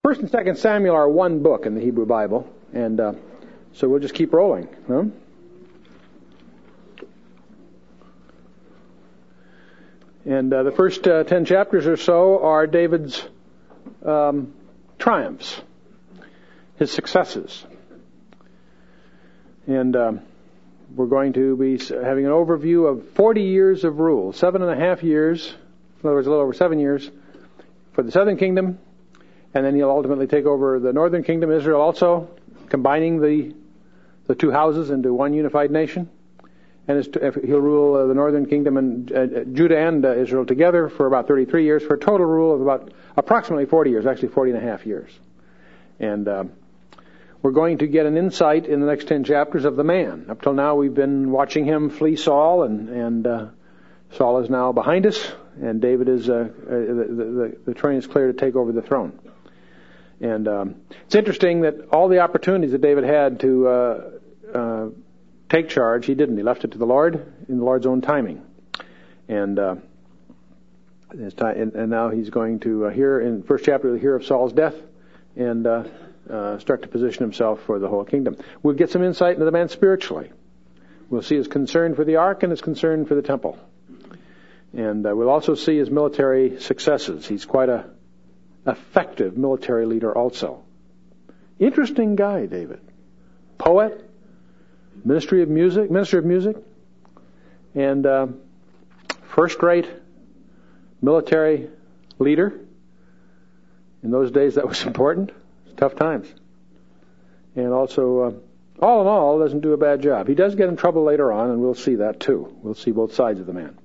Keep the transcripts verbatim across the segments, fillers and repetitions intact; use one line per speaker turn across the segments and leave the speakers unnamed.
First and Second Samuel are one book in the Hebrew Bible, and uh, so we'll just keep rolling. Huh? And uh, the first uh, ten chapters or so are David's um, triumphs, his successes. And um, we're going to be having an overview of forty years of rule, seven and a half years, in other words, a little over seven years, for the southern kingdom, and then he'll ultimately take over the northern kingdom, Israel also, combining the the two houses into one unified nation. And he'll rule uh, the northern kingdom and uh, Judah and uh, Israel together for about thirty-three years, for a total rule of about approximately forty years, actually forty and a half years. And uh, we're going to get an insight in the next ten chapters of the man. Up till now, we've been watching him flee Saul, and, and uh, Saul is now behind us, and David is, uh, uh, the, the, the train is clear to take over the throne. And um, it's interesting that all the opportunities that David had to uh, uh, take charge, he didn't. He left it to the Lord in the Lord's own timing. And uh, his time, and, and now he's going to uh, hear, in the first chapter, we'll hear of Saul's death and uh, uh, start to position himself for the whole kingdom. We'll get some insight into the man spiritually. We'll see his concern for the ark and his concern for the temple. And uh, we'll also see his military successes. He's quite a effective military leader also. Interesting guy, David. Poet, ministry of music, minister of music, and uh, first-rate military leader. In those days, that was important. It's tough times. And also, uh, all in all, doesn't do a bad job. He does get in trouble later on, and we'll see that too. We'll see both sides of the man.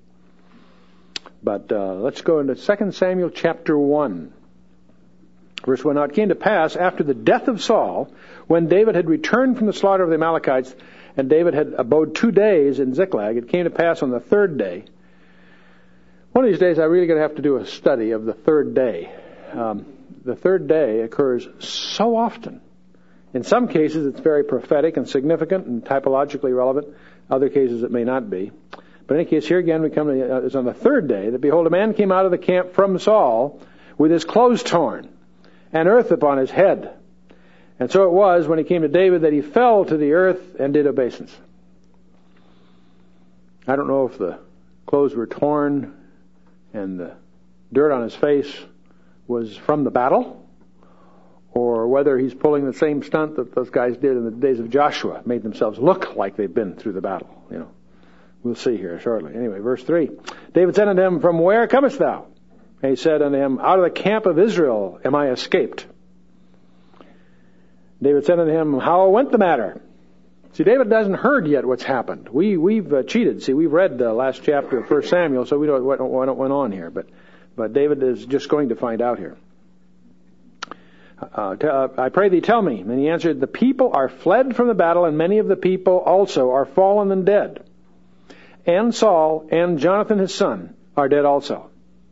But uh, let's go into Second Samuel chapter one. Verse one, now it came to pass after the death of Saul, when David had returned from the slaughter of the Amalekites, and David had abode two days in Ziklag, it came to pass on the third day. One of these days, I'm really going to have to do a study of the third day. Um, the third day occurs so often. In some cases, it's very prophetic and significant and typologically relevant. Other cases, it may not be. But in any case, here again, we come to, uh, it's on the third day that, behold, a man came out of the camp from Saul with his clothes torn, and earth upon his head. And so it was, when he came to David, that he fell to the earth and did obeisance. I don't know if the clothes were torn and the dirt on his face was from the battle, or whether he's pulling the same stunt that those guys did in the days of Joshua, made themselves look like they've been through the battle. You know, we'll see here shortly. Anyway, verse three. David said unto him, from where comest thou? And he said unto him, out of the camp of Israel am I escaped. David said unto him, how went the matter? See, David hasn't heard yet what's happened. We, we've uh, cheated. See, we've read the last chapter of First Samuel, so we know what, what went on here. But, but David is just going to find out here. Uh, t- uh, I pray thee, tell me. And he answered, the people are fled from the battle, and many of the people also are fallen and dead. And Saul and Jonathan his son are dead also.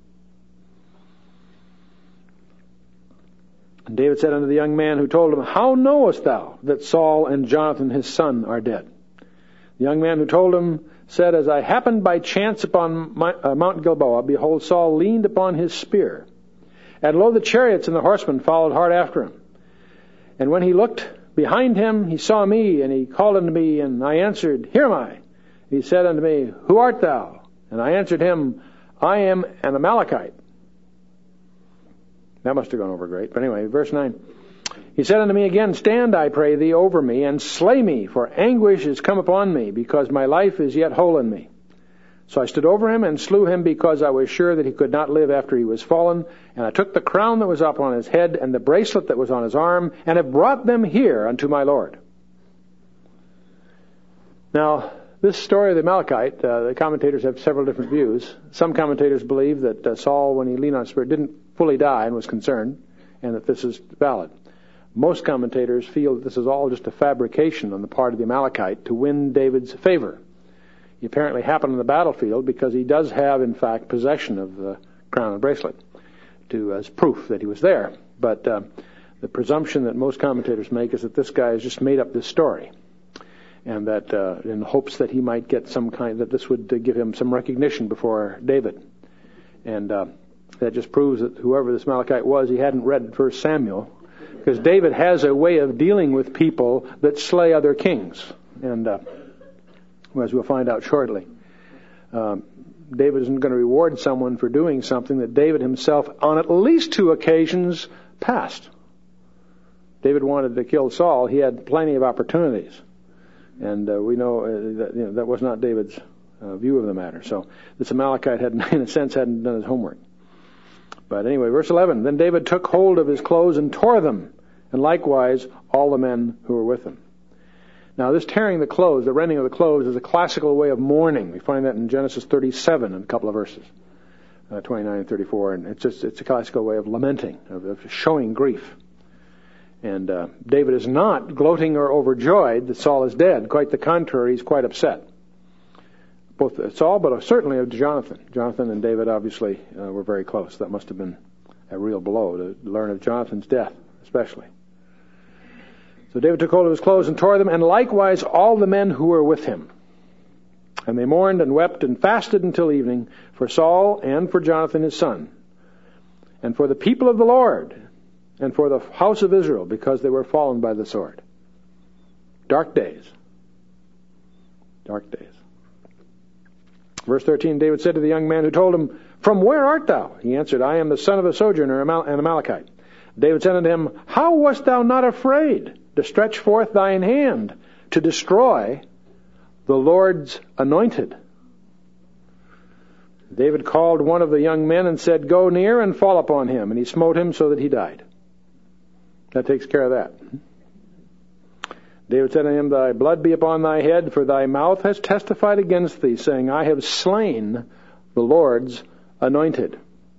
And David said unto the young man who told him, how knowest thou that Saul and Jonathan his son are dead? The young man who told him said, as I happened by chance upon my, uh, Mount Gilboa, behold, Saul leaned upon his spear. And lo, the chariots and the horsemen followed hard after him. And when he looked behind him, he saw me, and he called unto me, and I answered, here am I. He said unto me, who art thou? And I answered him, I am an Amalekite. That must have gone over great. But anyway, verse nine. He said unto me again, stand, I pray thee, over me, and slay me, for anguish is come upon me, because my life is yet whole in me. So I stood over him and slew him, because I was sure that he could not live after he was fallen. And I took the crown that was up on his head, and the bracelet that was on his arm, and have brought them here unto my Lord. Now, this story of the Amalekite, uh, the commentators have several different views. Some commentators believe that uh, Saul, when he leaned on his spirit, didn't fully die and was concerned, and that this is valid. Most commentators feel that this is all just a fabrication on the part of the Amalekite to win David's favor. It apparently happened on the battlefield because he does have, in fact, possession of the crown and bracelet to as proof that he was there. But uh, the presumption that most commentators make is that this guy has just made up this story, and that uh, in hopes that he might get some kind, that this would uh, give him some recognition before David. And uh, that just proves that whoever this Amalekite was, he hadn't read First Samuel, Because David has a way of dealing with people that slay other kings. And uh, as we'll find out shortly, um, David isn't going to reward someone for doing something that David himself, on at least two occasions, passed. David wanted to kill Saul. He had plenty of opportunities. And uh, we know, uh, that, you know that was not David's uh, view of the matter. So this Amalekite had, in a sense, hadn't done his homework. But anyway, verse eleven, then David took hold of his clothes and tore them, and likewise all the men who were with him. Now this tearing the clothes, the rending of the clothes, is a classical way of mourning. We find that in Genesis thirty-seven in a couple of verses, uh, twenty-nine and thirty-four, and it's just it's a classical way of lamenting, of, of showing grief. And uh, David is not gloating or overjoyed that Saul is dead. Quite the contrary, he's quite upset. Both Saul, but certainly of Jonathan. Jonathan and David obviously uh, were very close. That must have been a real blow to learn of Jonathan's death, especially. So David took hold of his clothes and tore them, and likewise all the men who were with him. And they mourned and wept and fasted until evening for Saul and for Jonathan his son, and for the people of the Lord, and for the house of Israel, because they were fallen by the sword. Dark days. Dark days. Verse thirteen, David said to the young man who told him, from where art thou? He answered, I am the son of a sojourner, an Amalekite. David said unto him, how wast thou not afraid to stretch forth thine hand to destroy the Lord's anointed? David called one of the young men and said, go near and fall upon him. And he smote him so that he died. That takes care of that. David said to him, thy blood be upon thy head, for thy mouth has testified against thee, saying, I have slain the Lord's anointed.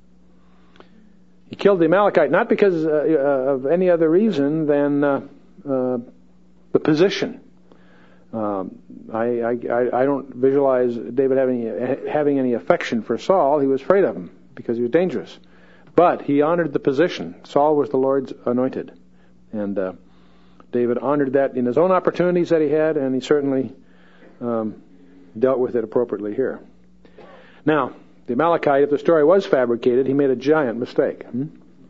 He killed the Amalekite not because uh, of any other reason than uh, uh, the position. Um, I, I, I don't visualize David having, having any affection for Saul. He was afraid of him because he was dangerous. But he honored the position. Saul was the Lord's anointed. And uh, David honored that in his own opportunities that he had, and he certainly um, dealt with it appropriately here. Now, the Amalekite, if the story was fabricated, he made a giant mistake. Hmm?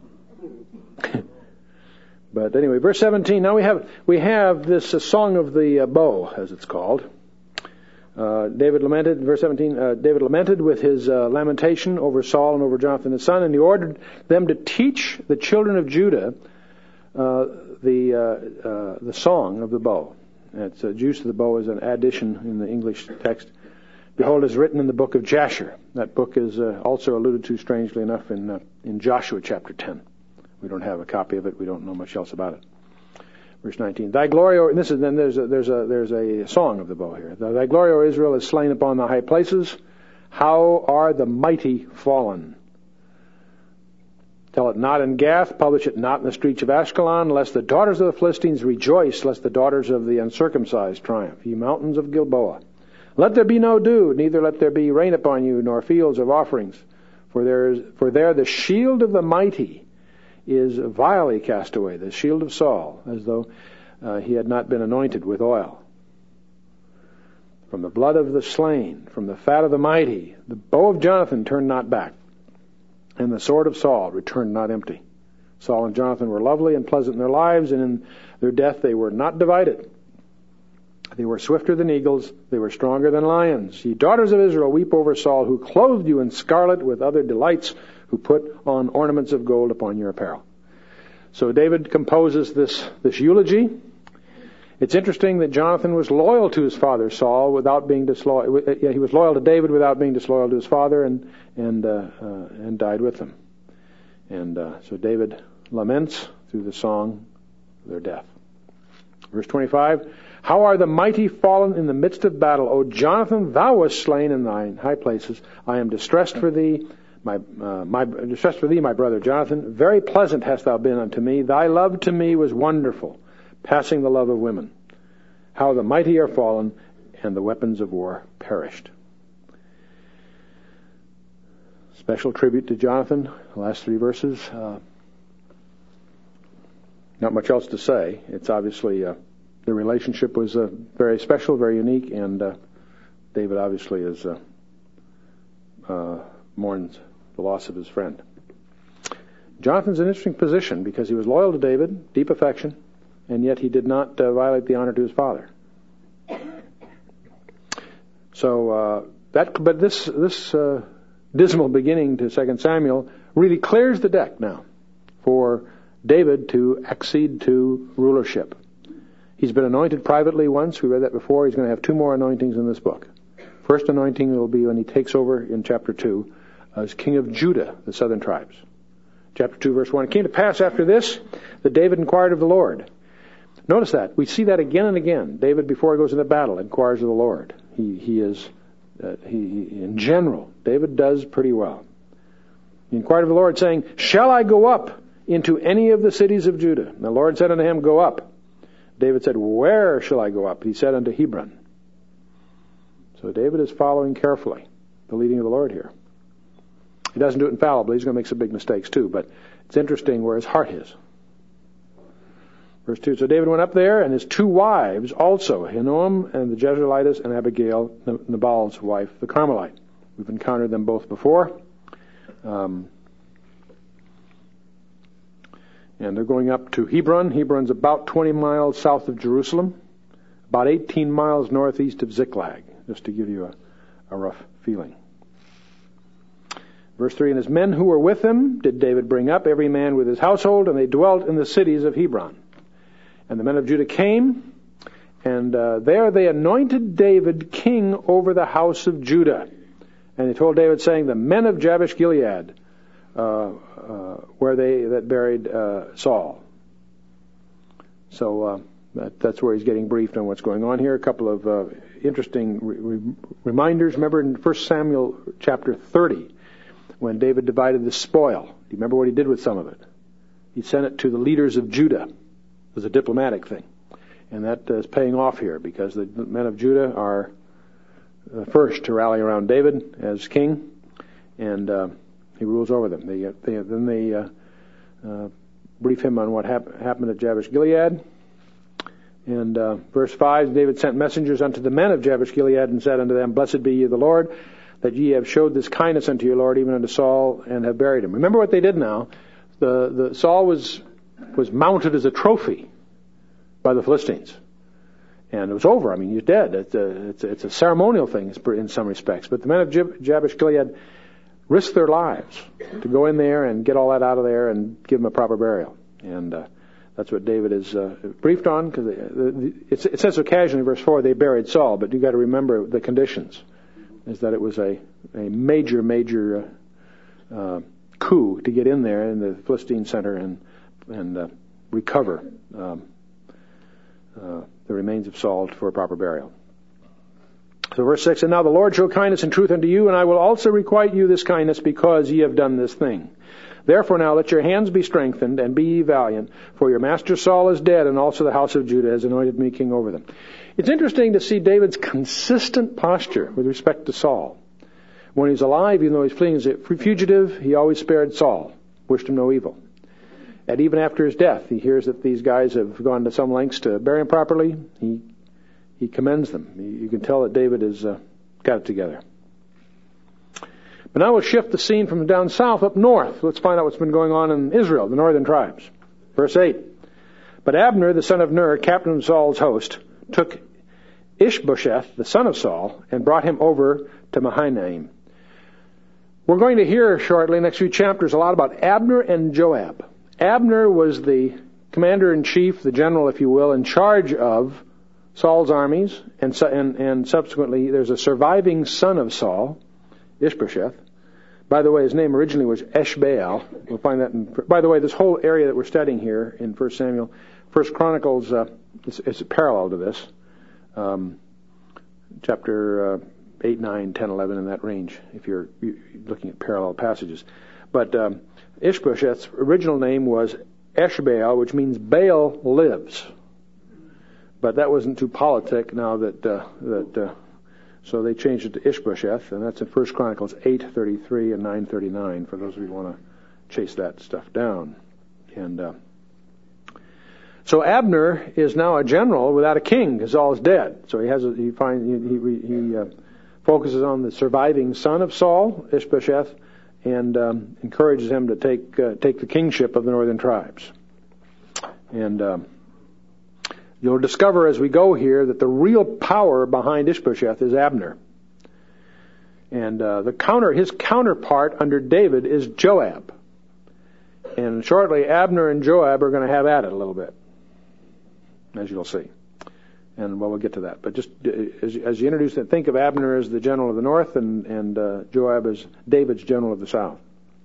But anyway, verse seventeen, now we have we have this uh, song of the uh, bow, as it's called. Uh, David lamented, verse seventeen, uh, David lamented with his uh, lamentation over Saul and over Jonathan his son, and he ordered them to teach the children of Judah uh, the uh, uh, the song of the bow. It's uh, use of the bow is an addition in the English text. Behold, is written in the book of Jasher. That book is uh, also alluded to, strangely enough, in uh, in Joshua chapter ten. We don't have a copy of it. We don't know much else about it. Verse nineteen. Thy glory, O, and this is then there's a, there's a there's a song of the bow here. Thy glory, O Israel, is slain upon the high places. How are the mighty fallen? Tell it not in Gath, publish it not in the streets of Ashkelon, lest the daughters of the Philistines rejoice, lest the daughters of the uncircumcised triumph. Ye mountains of Gilboa, let there be no dew, neither let there be rain upon you, nor fields of offerings. For there is, for there the shield of the mighty is vilely cast away, the shield of Saul, as though uh, he had not been anointed with oil. From the blood of the slain, from the fat of the mighty, the bow of Jonathan turned not back, and the sword of Saul returned not empty. Saul and Jonathan were lovely and pleasant in their lives, and in their death they were not divided. They were swifter than eagles, they were stronger than lions. Ye daughters of Israel, weep over Saul, who clothed you in scarlet with other delights, who put on ornaments of gold upon your apparel. So David composes this, this eulogy. It's interesting that Jonathan was loyal to his father Saul without being disloyal. He was loyal to David without being disloyal to his father, and and uh, uh, and died with him. And uh, so David laments through the song their death. Verse twenty-five. How are the mighty fallen in the midst of battle? O Jonathan, thou wast slain in thine high places. I am distressed for thee, my uh, my distressed for thee, my brother Jonathan. Very pleasant hast thou been unto me. Thy love to me was wonderful, passing the love of women. How the mighty are fallen, and the weapons of war perished. Special tribute to Jonathan, the last three verses. Uh, not much else to say. It's obviously uh, the relationship was uh, very special, very unique, and uh, David obviously is uh, uh, mourns the loss of his friend. Jonathan's an interesting position because he was loyal to David, deep affection, and yet he did not uh, violate the honor to his father. So uh, that, but this this uh, dismal beginning to Second Samuel really clears the deck now for David to accede to rulership. He's been anointed privately once. We read that before. He's going to have two more anointings in this book. First anointing will be when he takes over in chapter two as king of Judah, the southern tribes. Chapter two, verse one. It came to pass after this that David inquired of the Lord. Notice that. We see that again and again. David, before he goes into battle, inquires of the Lord. He he is, uh, he, he in general, David does pretty well. He inquired of the Lord, saying, shall I go up into any of the cities of Judah? And the Lord said unto him, go up. David said, where shall I go up? He said, unto Hebron. So David is following carefully the leading of the Lord here. He doesn't do it infallibly. He's going to make some big mistakes too, but it's interesting where his heart is. Verse two, so David went up there, and his two wives also, Ahinoam and the Jezreelitess, and Abigail, Nabal's wife, the Carmelite. We've encountered them both before. Um, and they're going up to Hebron. Hebron's about twenty miles south of Jerusalem, about eighteen miles northeast of Ziklag, just to give you a, a rough feeling. Verse three, and his men who were with him did David bring up, every man with his household, and they dwelt in the cities of Hebron. And the men of Judah came, and uh, there they anointed David king over the house of Judah. And they told David, saying, the men of Jabesh Gilead, uh, uh, where they that buried uh, Saul. So uh, that, that's where he's getting briefed on what's going on here. A couple of uh, interesting re- re- reminders. Remember in First Samuel chapter thirty, when David divided the spoil. Do you remember what he did with some of it? He sent it to the leaders of Judah. It was a diplomatic thing. And that is paying off here because the men of Judah are the first to rally around David as king, and uh, he rules over them. They, they, then they uh, uh, brief him on what hap- happened at Jabesh Gilead. And uh, verse five, David sent messengers unto the men of Jabesh Gilead and said unto them, blessed be ye of the Lord, that ye have showed this kindness unto your Lord, even unto Saul, and have buried him. Remember what they did now. The, the Saul was was mounted as a trophy by the Philistines. And it was over. I mean, he's dead. It's a, it's a, it's a ceremonial thing in some respects. But the men of Jabesh Gilead risked their lives to go in there and get all that out of there and give him a proper burial. And uh, that's what David is uh, briefed on. Because it, it says occasionally in verse four, they buried Saul. But you've got to remember the conditions. Is that it was a, a major, major uh, uh, coup to get in there in the Philistine center and and uh, recover um, uh, the remains of Saul for a proper burial. So verse six, and now the Lord show kindness and truth unto you, and I will also requite you this kindness because ye have done this thing. Therefore now let your hands be strengthened, and be ye valiant, for your master Saul is dead, and also the house of Judah has anointed me king over them. It's interesting to see David's consistent posture with respect to Saul. When he's alive, even though he's fleeing as a fugitive, he always spared Saul, wished him no evil. And even after his death, he hears that these guys have gone to some lengths to bury him properly. He he commends them. You can tell that David has uh, got it together. But now we'll shift the scene from down south up north. Let's find out what's been going on in Israel, the northern tribes. Verse eight. But Abner, the son of Ner, captain of Saul's host, took Ishbosheth, the son of Saul, and brought him over to Mahanaim. We're going to hear shortly, next few chapters, a lot about Abner and Joab. Abner was the commander-in-chief, the general, if you will, in charge of Saul's armies, and, and, and subsequently there's a surviving son of Saul, Ishbosheth. By the way, his name originally was Eshbaal. We'll find that in... By the way, this whole area that we're studying here in First Samuel, First Chronicles, uh, is, is parallel to this. Um, chapter uh, eight, nine, ten, eleven, in that range, if you're, you're looking at parallel passages. But... Um, Ishbosheth's original name was Eshbaal, which means Baal lives. But that wasn't too politic now that, uh, that uh, so they changed it to Ishbosheth, and that's in First Chronicles eight thirty-three and nine thirty-nine, for those of you who want to chase that stuff down. And uh, so Abner is now a general without a king, because Saul is dead. So he has a, he finds he he, he uh, focuses on the surviving son of Saul, Ishbosheth, and um, encourages him to take uh, take the kingship of the northern tribes. And um, you'll discover as we go here that the real power behind Ishbosheth is Abner. And uh, the counter, his counterpart under David is Joab. And shortly, Abner and Joab are going to have at it a little bit, as you'll see. And well, we'll get to that. But just as, as you introduce it, think of Abner as the general of the north and, and uh, Joab as David's general of the south.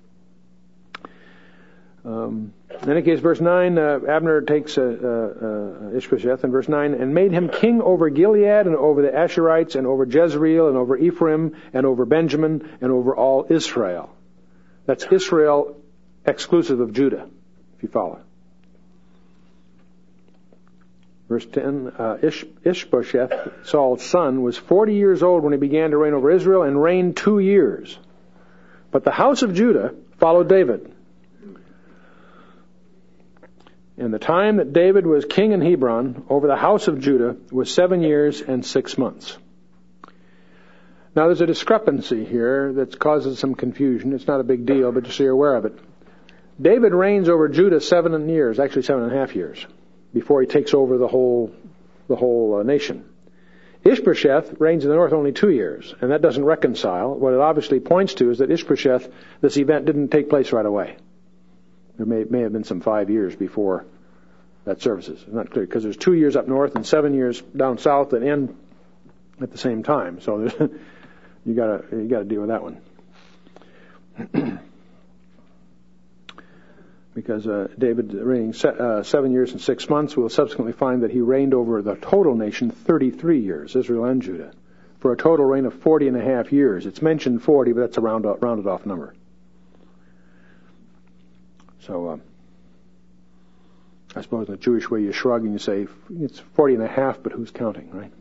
Um, in any case, verse nine, uh, Abner takes uh, uh, Ishbosheth in verse nine and made him king over Gilead and over the Asherites and over Jezreel and over Ephraim and over Benjamin and over all Israel. That's Israel exclusive of Judah, if you follow. Verse ten, uh, Ish, Ishbosheth, Saul's son, was forty years old when he began to reign over Israel and reigned two years. But the house of Judah followed David. And the time that David was king in Hebron over the house of Judah was seven years and six months. Now there's a discrepancy here that causes some confusion. It's not a big deal, but just so you're aware of it. David reigns over Judah seven years, actually seven and a half years, before he takes over the whole the whole uh, nation. Ishbosheth reigns in the north only two years, and that doesn't reconcile. What it obviously points to is that Ishbosheth, this event didn't take place right away. There may, may have been some five years before that services. It's not clear, because there's two years up north and seven years down south that end at the same time. So there's, you gotta you gotta deal with that one. Because uh, David reigning se- uh, seven years and six months, we'll subsequently find that he reigned over the total nation thirty-three years, Israel and Judah, for a total reign of forty and a half years. It's mentioned forty, but that's a round, rounded off number. So, uh, I suppose in the Jewish way you shrug and you say, it's forty and a half, but who's counting, right?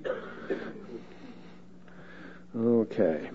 Okay.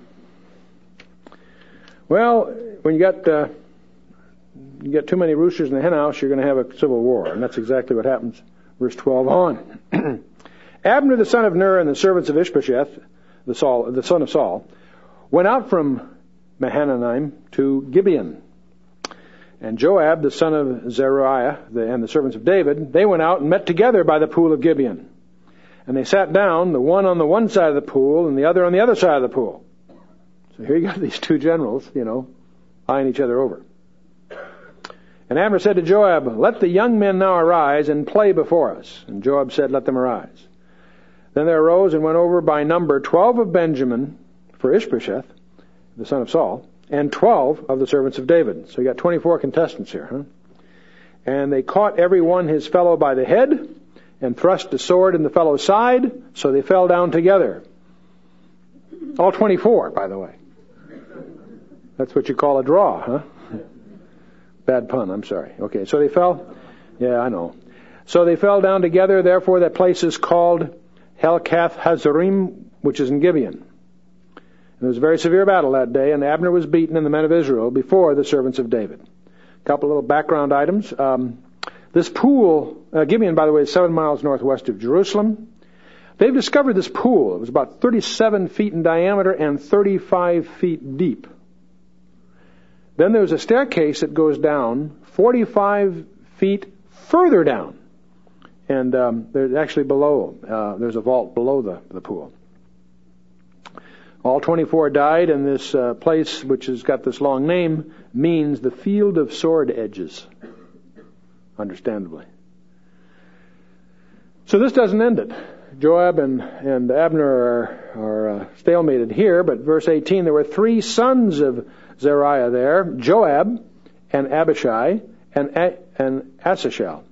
Well, when you got, uh, you get too many roosters in the hen house, you're going to have a civil war. And that's exactly what happens. Verse twelve on. Abner, the son of Ner, and the servants of Ishbosheth, the, Saul, the son of Saul, went out from Mahanaim to Gibeon. And Joab, the son of Zeruiah, the, and the servants of David, they went out and met together by the pool of Gibeon. And they sat down, the one on the one side of the pool and the other on the other side of the pool. So here you got these two generals, you know, eyeing each other over. And Abner said to Joab, let the young men now arise and play before us. And Joab said, let them arise. Then there arose and went over by number twelve of Benjamin for Ishbosheth, the son of Saul, and twelve of the servants of David. So you got twenty-four contestants here, huh? And they caught every one his fellow by the head, and thrust a sword in the fellow's side, so they fell down together. All twenty-four, by the way. That's what you call a draw, huh? Bad pun, I'm sorry. Okay, so they fell? Yeah, I know. So they fell down together, therefore that place is called Helkath Hazarim, which is in Gibeon. It was a very severe battle that day, and Abner was beaten and the men of Israel before the servants of David. A couple of little background items. Um, this pool, uh, Gibeon, by the way, is seven miles northwest of Jerusalem. They've discovered this pool. It was about thirty-seven feet in diameter and thirty-five feet deep. Then there's a staircase that goes down forty-five feet further down. And um, there's actually below, uh, there's a vault below the, the pool. All twenty-four died, and this uh, place, which has got this long name, means the field of sword edges, understandably. So this doesn't end it. Joab and, and Abner are, are uh, stalemated here, but verse eighteen, there were three sons of Zeruiah there, Joab and Abishai and, A- and Asahel.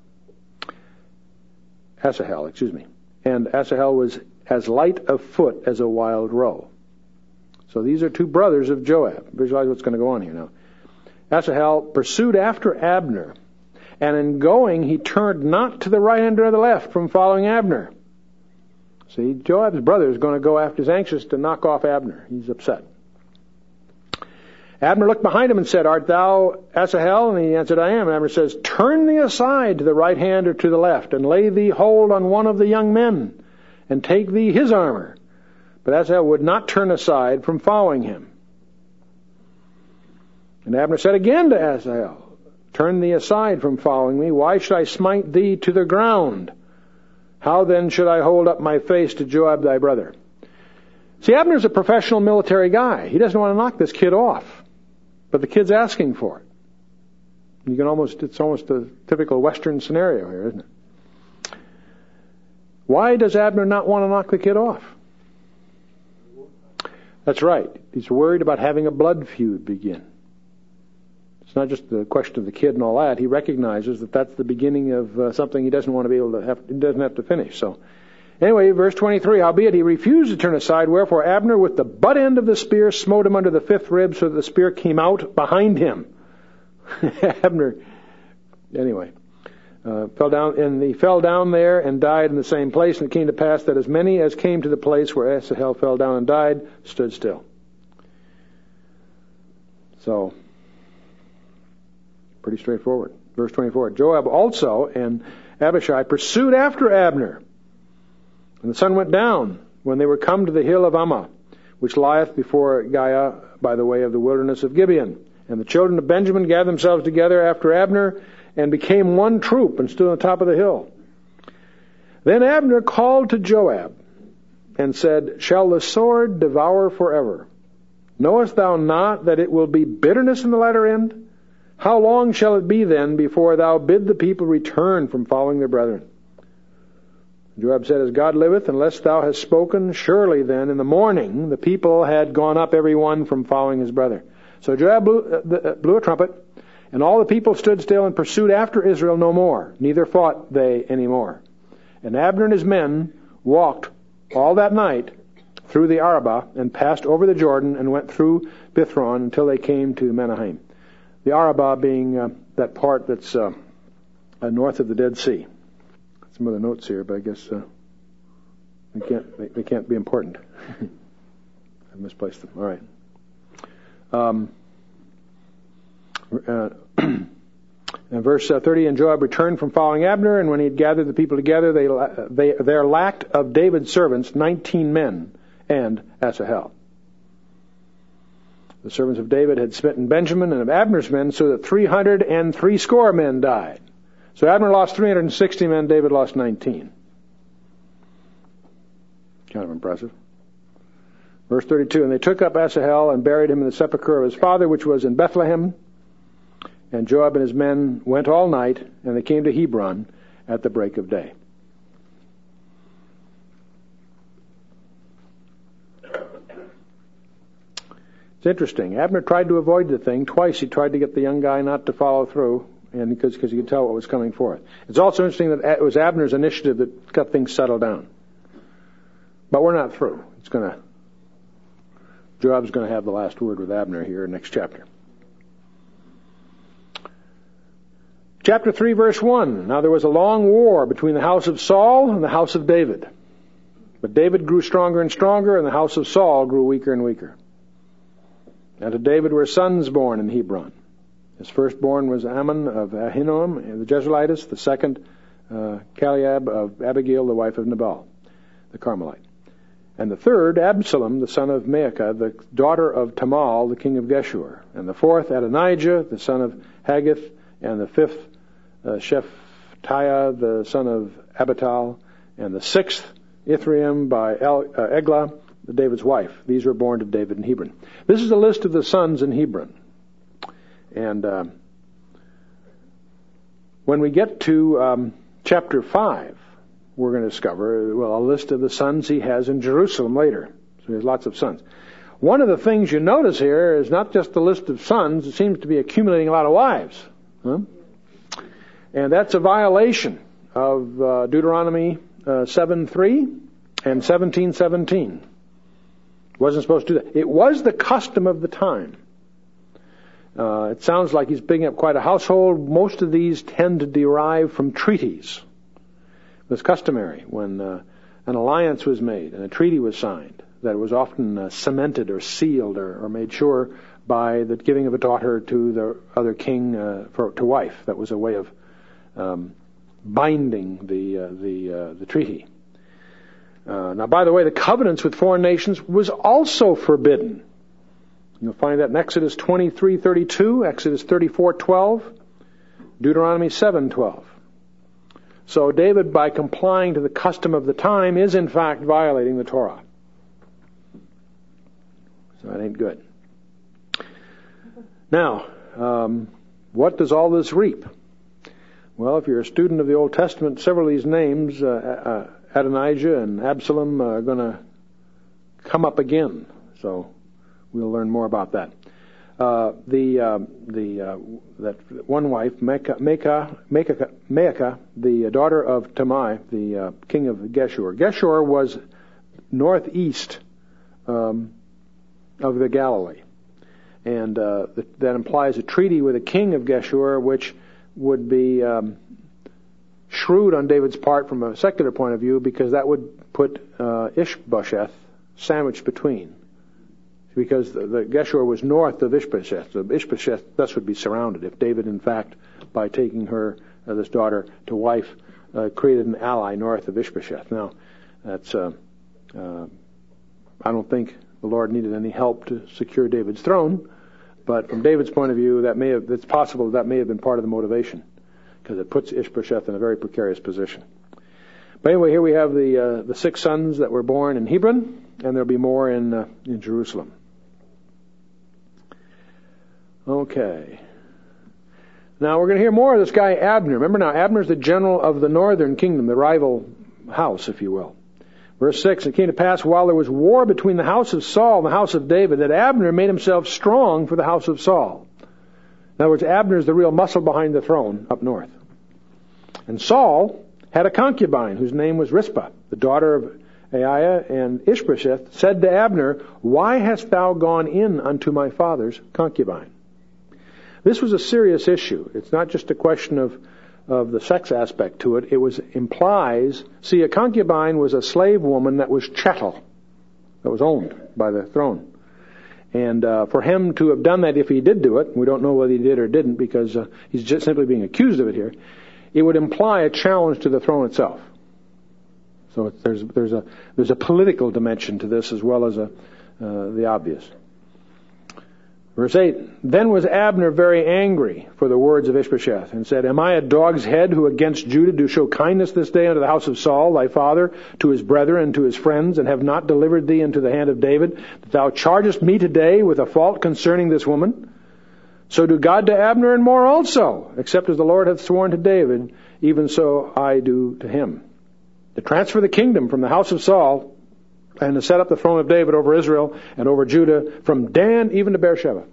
Asahel, excuse me. And Asahel was as light of foot as a wild roe. So these are two brothers of Joab. Visualize what's going to go on here now. Asahel pursued after Abner, and in going he turned not to the right hand or the left from following Abner. See, Joab's brother is going to go after, he's anxious to knock off Abner. He's upset. Abner looked behind him and said, art thou Asahel? And he answered, I am. And Abner says, turn thee aside to the right hand or to the left, and lay thee hold on one of the young men, and take thee his armor. But Asahel would not turn aside from following him. And Abner said again to Asahel, turn thee aside from following me. Why should I smite thee to the ground? How then should I hold up my face to Joab thy brother? See, Abner's a professional military guy. He doesn't want to knock this kid off. But the kid's asking for it. You can almost, it's almost a typical Western scenario here, isn't it? Why does Abner not want to knock the kid off? That's right. He's worried about having a blood feud begin. It's not just the question of the kid and all that. He recognizes that that's the beginning of uh, something he doesn't want to be able to have, he doesn't have to finish. So, anyway, verse twenty-three, howbeit he refused to turn aside, wherefore Abner with the butt end of the spear smote him under the fifth rib, so that the spear came out behind him. Abner, anyway, uh, fell down, and he fell down there and died in the same place. And it came to pass that as many as came to the place where Asahel fell down and died stood still. So, pretty straightforward. Verse twenty-four, Joab also and Abishai pursued after Abner. And the sun went down when they were come to the hill of Ammah, which lieth before Giah by the way of the wilderness of Gibeon. And the children of Benjamin gathered themselves together after Abner, and became one troop, and stood on the top of the hill. Then Abner called to Joab, and said, Shall the sword devour forever? Knowest thou not that it will be bitterness in the latter end? How long shall it be then before thou bid the people return from following their brethren? Joab said, As God liveth, unless thou hast spoken, surely then in the morning the people had gone up every one from following his brother. So Joab blew, uh, blew a trumpet, and all the people stood still and pursued after Israel no more, neither fought they any more. And Abner and his men walked all that night through the Arabah, and passed over the Jordan, and went through Bithron until they came to Menahem. The Arabah being uh, that part that's uh, uh, north of the Dead Sea. Some other notes here, but I guess uh, they can't they, they can't be important. I misplaced them. All right. Um, uh, and verse uh, thirty, and Joab returned from following Abner, and when he had gathered the people together, they, they there lacked of David's servants nineteen men and Asahel. The servants of David had smitten Benjamin and of Abner's men, so that three hundred and three score men died. So Abner lost three hundred and sixty men, David lost nineteen. Kind of impressive. Verse thirty-two, and they took up Asahel and buried him in the sepulchre of his father, which was in Bethlehem. And Joab and his men went all night, and they came to Hebron at the break of day. It's interesting. Abner tried to avoid the thing. Twice he tried to get the young guy not to follow through, and because because he could tell what was coming forth. It's also interesting that it was Abner's initiative that got things settled down. But we're not through. It's going to... Joab's going to have the last word with Abner here in next chapter. Chapter three, verse one. Now there was a long war between the house of Saul and the house of David. But David grew stronger and stronger, and the house of Saul grew weaker and weaker. And to David were sons born in Hebron. His firstborn was Ammon of Ahinoam, the Jezreelitess. The second, uh, Caliab of Abigail, the wife of Nabal, the Carmelite. And the third, Absalom, the son of Maacah, the daughter of Tamal, the king of Geshur. And the fourth, Adonijah, the son of Haggith. And the fifth, uh, Shephatiah, the son of Abital. And the sixth, Ithream by El, uh, Eglah, David's wife. These were born to David in Hebron. This is a list of the sons in Hebron. And uh, when we get to um, chapter five, we're going to discover, well, a list of the sons he has in Jerusalem later. So he has lots of sons. One of the things you notice here is not just the list of sons, it seems to be accumulating a lot of wives. Huh? And that's a violation of uh, Deuteronomy uh, seven three and seventeen seventeen. Wasn't supposed to do that. It was the custom of the time. Uh, it sounds like he's picking up quite a household. Most of these tend to derive from treaties. It was customary when uh, an alliance was made and a treaty was signed that it was often uh, cemented or sealed or, or made sure by the giving of a daughter to the other king uh, for, to wife. That was a way of um, binding the uh, the uh, the treaty. Uh, now, by the way, the covenants with foreign nations was also forbidden. You'll find that in Exodus twenty-three thirty-two, Exodus thirty-four twelve, Deuteronomy seven twelve. So David, by complying to the custom of the time, is in fact violating the Torah. So that ain't good. Now, um, what does all this reap? Well, if you're a student of the Old Testament, several of these names, uh, uh, Adonijah and Absalom, uh, are going to come up again. So we'll learn more about that. Uh, the uh, the uh, that one wife, Maacah, Maacah, Maacah, Maacah, the daughter of Tamai, the uh, king of Geshur. Geshur was northeast um, of the Galilee, and uh, that implies a treaty with the king of Geshur, which would be um, shrewd on David's part from a secular point of view, because that would put uh, Ishbosheth sandwiched between. Because the, the Geshur was north of Ishbosheth. So Ishbosheth thus would be surrounded if David, in fact, by taking her, uh, this daughter, to wife, uh, created an ally north of Ishbosheth. Now, that's, uh, uh, I don't think the Lord needed any help to secure David's throne, but from David's point of view, that may have, it's possible that may have been part of the motivation, because it puts Ishbosheth in a very precarious position. But anyway, here we have the uh, the six sons that were born in Hebron, and there'll be more in uh, in Jerusalem. Okay. Now we're going to hear more of this guy Abner. Remember now, Abner's the general of the northern kingdom, the rival house, if you will. Verse six, it came to pass while there was war between the house of Saul and the house of David, that Abner made himself strong for the house of Saul. In other words, Abner's the real muscle behind the throne up north. And Saul had a concubine whose name was Rizpah, the daughter of Aiah, and Ishbosheth said to Abner, "Why hast thou gone in unto my father's concubine?" This was a serious issue. It's not just a question of, of the sex aspect to it. It was implies, see, a concubine was a slave woman that was chattel, that was owned by the throne. And uh, for him to have done that, if he did do it, we don't know whether he did or didn't, because uh, he's just simply being accused of it here, it would imply a challenge to the throne itself. So it, there's there's a there's a political dimension to this as well as a uh, the obvious. Verse eight, then was Abner very angry for the words of Ishbosheth, and said, Am I a dog's head who against Judah do show kindness this day unto the house of Saul, thy father, to his brethren and to his friends, and have not delivered thee into the hand of David, that thou chargest me today with a fault concerning this woman? So do God to Abner and more also, except as the Lord hath sworn to David, even so I do to him. To transfer the kingdom from the house of Saul, and to set up the throne of David over Israel and over Judah, from Dan even to Beersheba.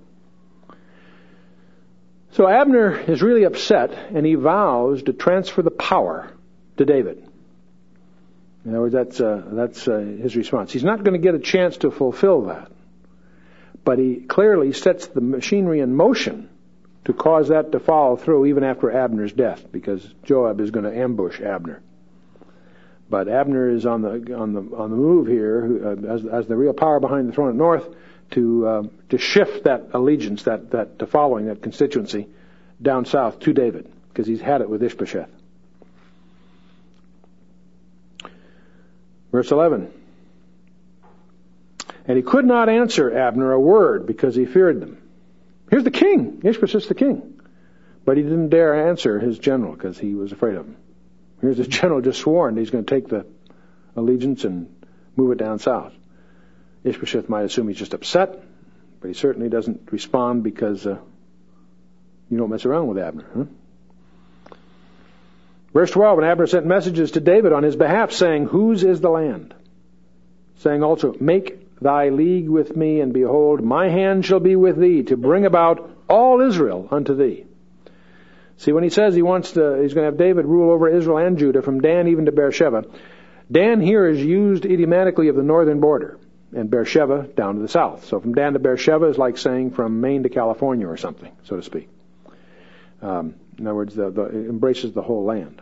So Abner is really upset, and he vows to transfer the power to David. In other words, that's, uh, that's uh, his response. He's not going to get a chance to fulfill that. But he clearly sets the machinery in motion to cause that to follow through even after Abner's death, because Joab is going to ambush Abner. But Abner is on the on the on the move here uh, as, as the real power behind the throne at north to uh, to shift that allegiance, that that to following that constituency down south to David, because he's had it with Ishbosheth. Verse eleven. And he could not answer Abner a word because he feared them. Here's the king. Ishbosheth's the king. But he didn't dare answer his general because he was afraid of him. Here's his general just sworn he's going to take the allegiance and move it down south. Ishbosheth might assume he's just upset, but he certainly doesn't respond because uh, you don't mess around with Abner. Huh? Verse twelve, and Abner sent messages to David on his behalf, saying, Whose is the land? Saying also, Make thy league with me, and behold, my hand shall be with thee, to bring about all Israel unto thee. See, when he says he wants to, he's going to have David rule over Israel and Judah, from Dan even to Beersheba, Dan here is used idiomatically of the northern border, and Beersheba down to the south. So from Dan to Beersheba is like saying from Maine to California or something, so to speak. Um, in other words, the, the, it embraces the whole land.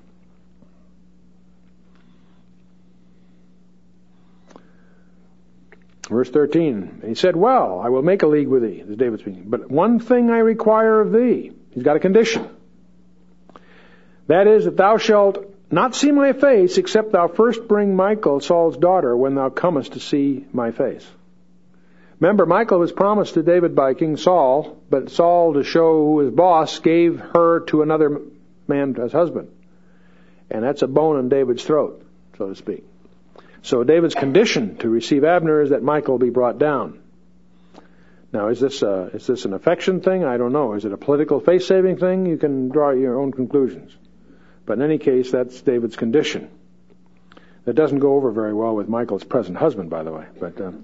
Verse thirteen, he said, Well, I will make a league with thee, this is David speaking, but one thing I require of thee. He's got a condition. That is, that thou shalt not see my face, except thou first bring Michal, Saul's daughter, when thou comest to see my face. Remember, Michal was promised to David by King Saul, but Saul, to show who his boss, gave her to another man as husband. And that's a bone in David's throat, so to speak. So David's condition to receive Abner is that Michal be brought down. Now, is this uh, is this an affection thing? I don't know. Is it a political face-saving thing? You can draw your own conclusions. But in any case, that's David's condition. That doesn't go over very well with Michal's present husband, by the way. But uh,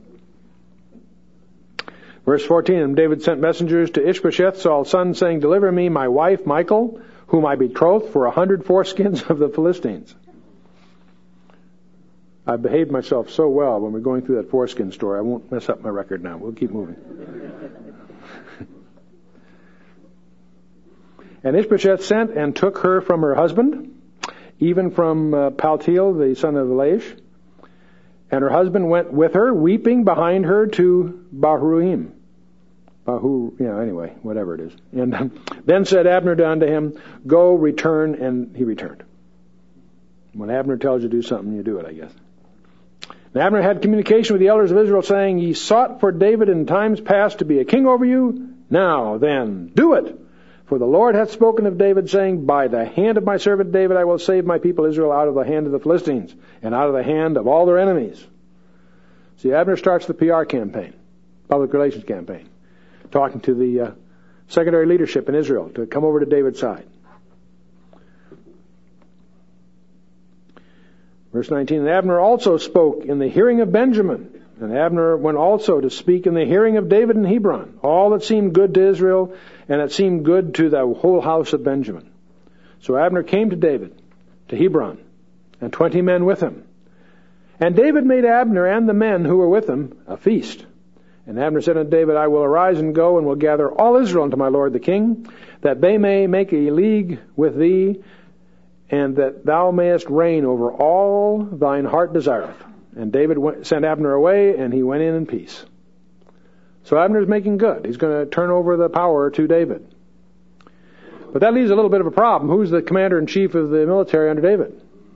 verse fourteen, and David sent messengers to Ishbosheth, Saul's son, saying, "Deliver me my wife Michal, whom I betrothed for a hundred foreskins of the Philistines." I behaved myself so well when we're going through that foreskin story, I won't mess up my record now. We'll keep moving. And Ishbosheth sent and took her from her husband, even from uh, Paltiel, the son of Laish. And her husband went with her, weeping behind her to Bahurim. Bahu, you know, anyway, whatever it is. And um, then said Abner unto him, "Go, return," and he returned. When Abner tells you to do something, you do it, I guess. And Abner had communication with the elders of Israel, saying, "Ye sought for David in times past to be a king over you. Now then, do it. For the Lord hath spoken of David, saying, By the hand of my servant David I will save my people Israel out of the hand of the Philistines, and out of the hand of all their enemies." See, Abner starts the P R campaign, public relations campaign, talking to the uh, secondary leadership in Israel to come over to David's side. Verse nineteen, and Abner also spoke in the hearing of Benjamin. And Abner went also to speak in the hearing of David in Hebron, all that seemed good to Israel, and it seemed good to the whole house of Benjamin. So Abner came to David, to Hebron, and twenty men with him. And David made Abner and the men who were with him a feast. And Abner said unto David, "I will arise and go, and will gather all Israel unto my lord the king, that they may make a league with thee, and that thou mayest reign over all thine heart desireth." And David went, sent Abner away, and he went in in peace. So Abner's making good. He's going to turn over the power to David. But that leaves a little bit of a problem. Who's the commander-in-chief of the military under David?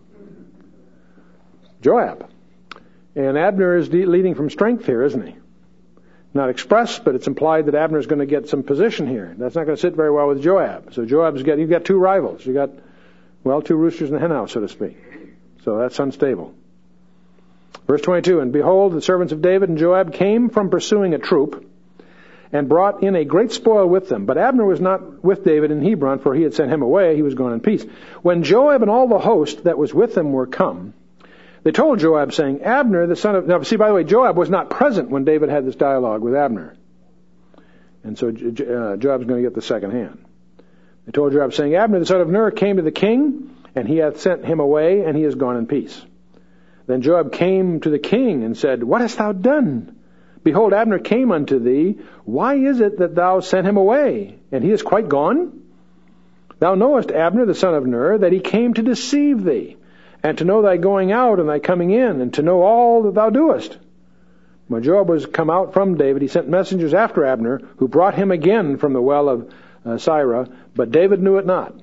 Joab. And Abner is de- leading from strength here, isn't he? Not expressed, but it's implied that Abner's going to get some position here. That's not going to sit very well with Joab. So Joab's got, you've got two rivals. You've got, well, two roosters in the henhouse, so to speak. So that's unstable. Verse twenty-two, and behold, the servants of David and Joab came from pursuing a troop, and brought in a great spoil with them. But Abner was not with David in Hebron, for he had sent him away. He was gone in peace. When Joab and all the host that was with them were come, they told Joab, saying, Abner, the son of... Now, see, by the way, Joab was not present when David had this dialogue with Abner. And so uh, Joab's going to get the second hand. They told Joab, saying, Abner, the son of Ner, came to the king, and he hath sent him away, and he is gone in peace. Then Joab came to the king and said, What hast thou done? Behold, Abner came unto thee. Why is it that thou sent him away? And he is quite gone? Thou knowest, Abner, the son of Ner, that he came to deceive thee, and to know thy going out and thy coming in, and to know all that thou doest. When Joab was come out from David, he sent messengers after Abner, who brought him again from the well of uh, Sirah, but David knew it not.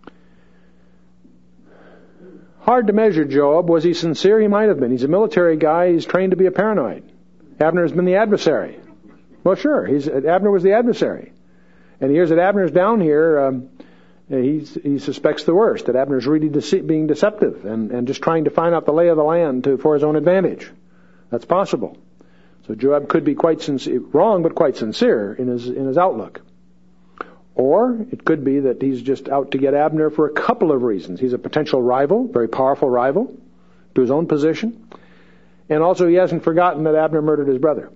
Hard to measure Joab. Was he sincere? He might have been. He's a military guy. He's trained to be a paranoid. Abner has been the adversary. Well, sure. He's, Abner was the adversary. And he hears that Abner's down here. Um, he's, he suspects the worst, that Abner's really dece- being deceptive and, and just trying to find out the lay of the land to, for his own advantage. That's possible. So Joab could be quite sincere, wrong, but quite sincere in his in his outlook. Or it could be that he's just out to get Abner for a couple of reasons. He's a potential rival, very powerful rival, to his own position. And also he hasn't forgotten that Abner murdered his brother.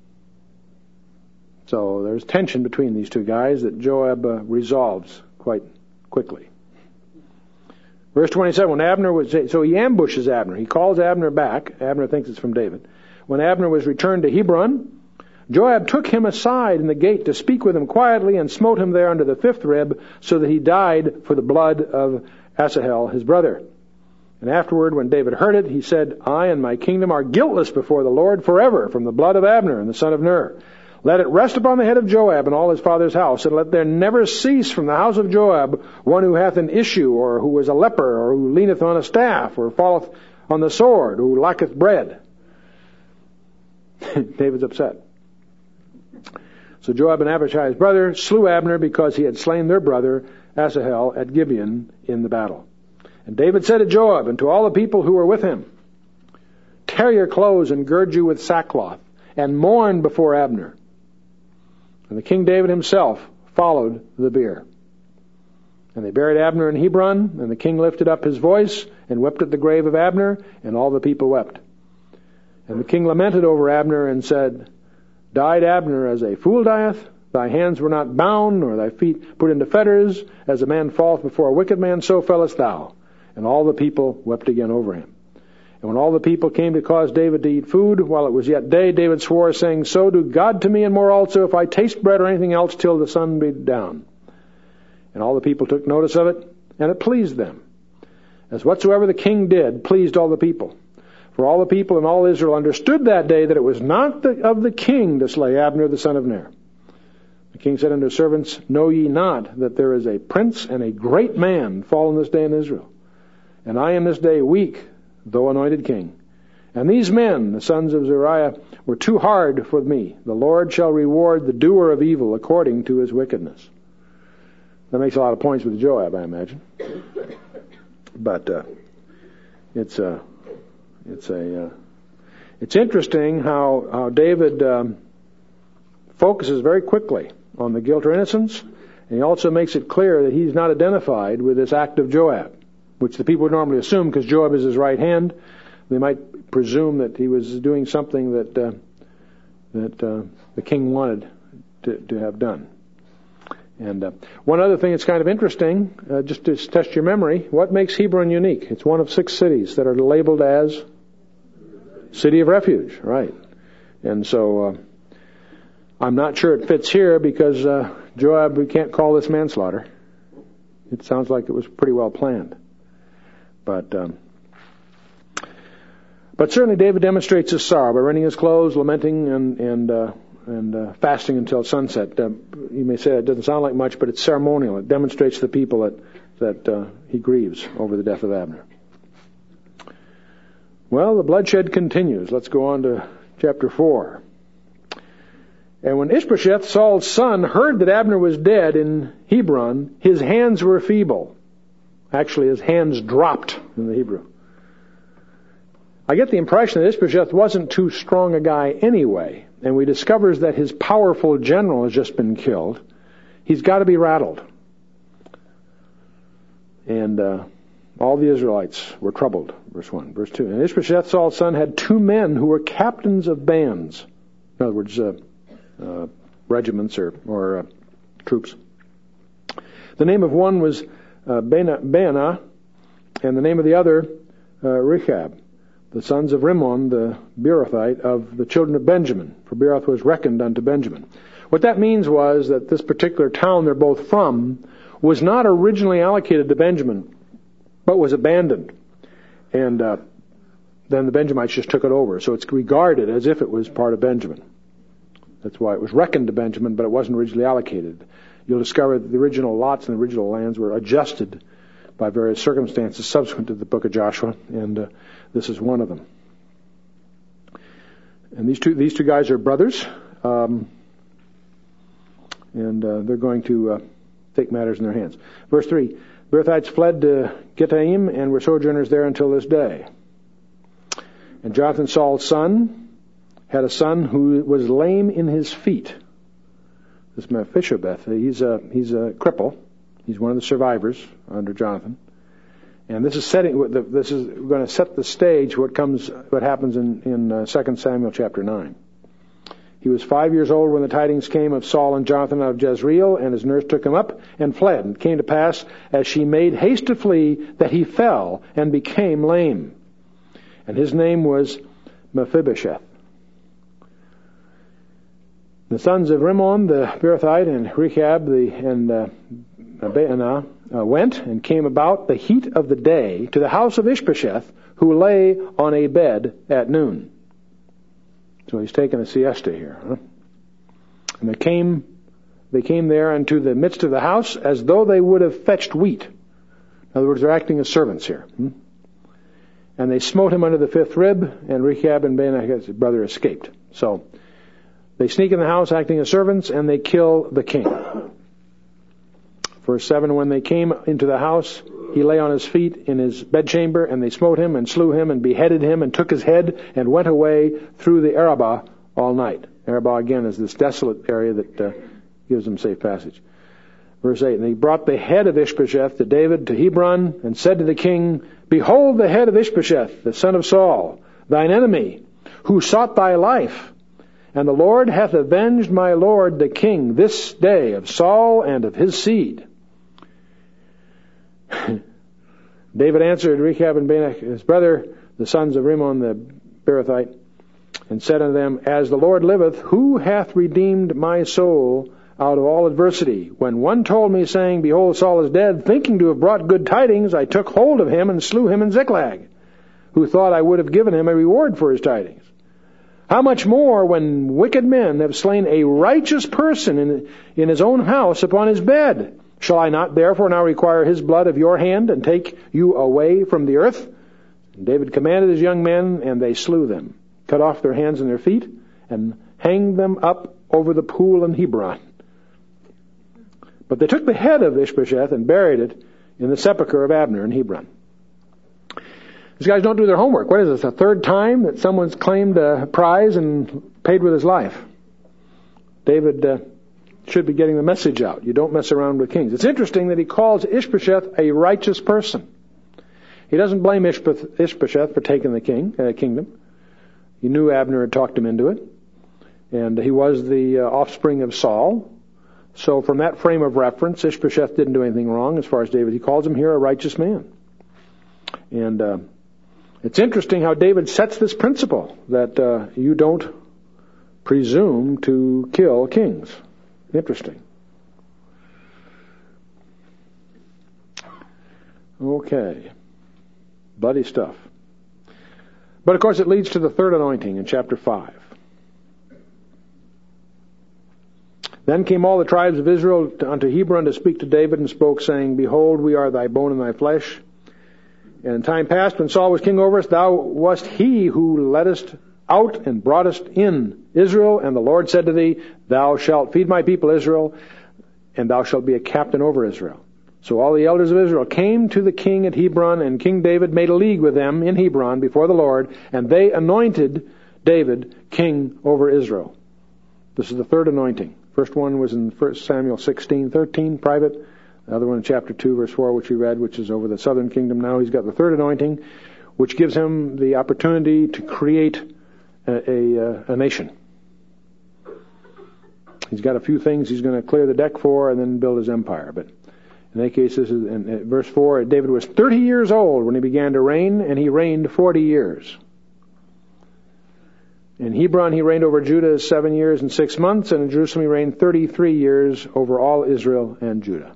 So there's tension between these two guys that Joab uh, resolves quite quickly. Verse twenty-seven, when Abner was, so he ambushes Abner. He calls Abner back. Abner thinks it's from David. When Abner was returned to Hebron, Joab took him aside in the gate to speak with him quietly, and smote him there under the fifth rib, so that he died for the blood of Asahel, his brother. And afterward, when David heard it, he said, I and my kingdom are guiltless before the Lord forever from the blood of Abner and the son of Ner. Let it rest upon the head of Joab and all his father's house, and let there never cease from the house of Joab one who hath an issue, or who is a leper, or who leaneth on a staff, or falleth on the sword, who lacketh bread. David's upset. So Joab and Abishai, his brother, slew Abner because he had slain their brother Asahel at Gibeon in the battle. And David said to Joab and to all the people who were with him, tear your clothes and gird you with sackcloth, and mourn before Abner. And the king David himself followed the bier. And they buried Abner in Hebron, and the king lifted up his voice and wept at the grave of Abner, and all the people wept. And the king lamented over Abner and said, died Abner as a fool dieth? Thy hands were not bound, nor thy feet put into fetters. As a man falleth before a wicked man, so fellest thou. And all the people wept again over him. And when all the people came to cause David to eat food, while it was yet day, David swore, saying, so do God to me and more also, if I taste bread or anything else till the sun be down. And all the people took notice of it, and it pleased them, as whatsoever the king did pleased all the people. For all the people and all Israel understood that day that it was not the, of the king to slay Abner the son of Ner. The king said unto his servants, know ye not that there is a prince and a great man fallen this day in Israel? And I am this day weak, though anointed king. And these men, the sons of Zeruiah, were too hard for me. The Lord shall reward the doer of evil according to his wickedness. That makes a lot of points with Joab, I imagine. But uh, it's a, it's a, uh, it's interesting how how David um, focuses very quickly on the guilt or innocence, and he also makes it clear that he's not identified with this act of Joab, which the people would normally assume because Joab is his right hand. They might presume that he was doing something that uh, that uh, the king wanted to, to have done. And uh, one other thing that's kind of interesting, uh, just to test your memory, what makes Hebron unique? It's one of six cities that are labeled as City of Refuge, right? And so uh, I'm not sure it fits here because uh, Joab, we can't call this manslaughter. It sounds like it was pretty well planned. But um, but certainly David demonstrates his sorrow by rending his clothes, lamenting, and and uh, and uh, fasting until sunset. Uh, you may say it doesn't sound like much, but it's ceremonial. It demonstrates to the people that that uh, he grieves over the death of Abner. Well, the bloodshed continues. Let's go on to chapter four. And when Ishbosheth, Saul's son, heard that Abner was dead in Hebron, his hands were feeble. Actually, his hands dropped in the Hebrew. I get the impression that Ishbosheth wasn't too strong a guy anyway, and we discovers that his powerful general has just been killed. He's got to be rattled. And uh, all the Israelites were troubled, verse one. Verse two, and Ishbosheth, Saul's son, had two men who were captains of bands. In other words, uh, uh, regiments or, or uh, troops. The name of one was uh, Baanah, and the name of the other, uh, Rechab, the sons of Rimmon, the Beerothite, of the children of Benjamin, for Beeroth was reckoned unto Benjamin. What that means was that this particular town they're both from was not originally allocated to Benjamin, but was abandoned. And uh, then the Benjamites just took it over. So it's regarded as if it was part of Benjamin. That's why it was reckoned to Benjamin, but it wasn't originally allocated. You'll discover that the original lots and the original lands were adjusted by various circumstances subsequent to the book of Joshua, and uh, this is one of them. And these two these two guys are brothers, um, and uh, they're going to uh, take matters in their hands. Verse three, Beerothites fled to Gittaim and were sojourners there until this day. And Jonathan, Saul's son, had a son who was lame in his feet. This Mephibosheth, he's a he's a cripple. He's one of the survivors under Jonathan, and this is setting. This is going to set the stage. What comes, what happens in in uh, Second Samuel chapter nine. He was five years old when the tidings came of Saul and Jonathan out of Jezreel, and his nurse took him up and fled. And it came to pass, as she made haste to flee, that he fell and became lame. And his name was Mephibosheth. The sons of Rimmon, the Beerothite, and Rechab, the and uh, Baanah, uh, went and came about the heat of the day to the house of Ishbosheth, who lay on a bed at noon. So he's taking a siesta here. Huh? And they came, they came there unto the midst of the house as though they would have fetched wheat. In other words, they're acting as servants here. Hmm? And they smote him under the fifth rib, and Rechab and Baanah, his brother, escaped. So They sneak in the house acting as servants, and they kill the king. Verse seven, when they came into the house, he lay on his feet in his bedchamber, and they smote him and slew him and beheaded him and took his head and went away through the Arabah all night. Arabah, again, is this desolate area that uh, gives them safe passage. Verse eight, and he brought the head of Ishbosheth to David to Hebron and said to the king, behold the head of Ishbosheth, the son of Saul, thine enemy, who sought thy life. And the Lord hath avenged my lord the king this day of Saul and of his seed. David answered Rechab and Baanah, his brother, the sons of Rimmon the Beerothite, and said unto them, as the Lord liveth, who hath redeemed my soul out of all adversity? When one told me, saying, behold, Saul is dead, thinking to have brought good tidings, I took hold of him and slew him in Ziklag, who thought I would have given him a reward for his tidings. How much more when wicked men have slain a righteous person in, in his own house upon his bed? Shall I not therefore now require his blood of your hand and take you away from the earth? And David commanded his young men, and they slew them, cut off their hands and their feet, and hanged them up over the pool in Hebron. But they took the head of Ishbosheth and buried it in the sepulchre of Abner in Hebron. These guys don't do their homework. What is this, the third time that someone's claimed a prize and paid with his life? David uh, should be getting the message out. You don't mess around with kings. It's interesting that he calls Ishbosheth a righteous person. He doesn't blame Ishbosheth for taking the king uh, kingdom. He knew Abner had talked him into it. And he was the uh, offspring of Saul. So from that frame of reference, Ishbosheth didn't do anything wrong as far as David. He calls him here a righteous man. And uh, it's interesting how David sets this principle that uh, you don't presume to kill kings. Interesting. Okay. Bloody stuff. But of course it leads to the third anointing in chapter five. Then came all the tribes of Israel unto Hebron to speak to David, and spoke, saying, behold, we are thy bone and thy flesh. And in time past, when Saul was king over us, thou wast he who leddest out and broughtest in Israel. And the Lord said to thee, thou shalt feed my people Israel, and thou shalt be a captain over Israel. So all the elders of Israel came to the king at Hebron, and King David made a league with them in Hebron before the Lord, and they anointed David king over Israel. This is the third anointing. First one was in First Samuel sixteen thirteen, private. The other one in chapter two, verse four, which we read, which is over the southern kingdom. Now he's got the third anointing, which gives him the opportunity to create a, a, a nation. He's got a few things he's going to clear the deck for and then build his empire. But in any case, this is in verse four, David was thirty years old when he began to reign, and he reigned forty years. In Hebron he reigned over Judah seven years and six months, and in Jerusalem he reigned thirty-three years over all Israel and Judah.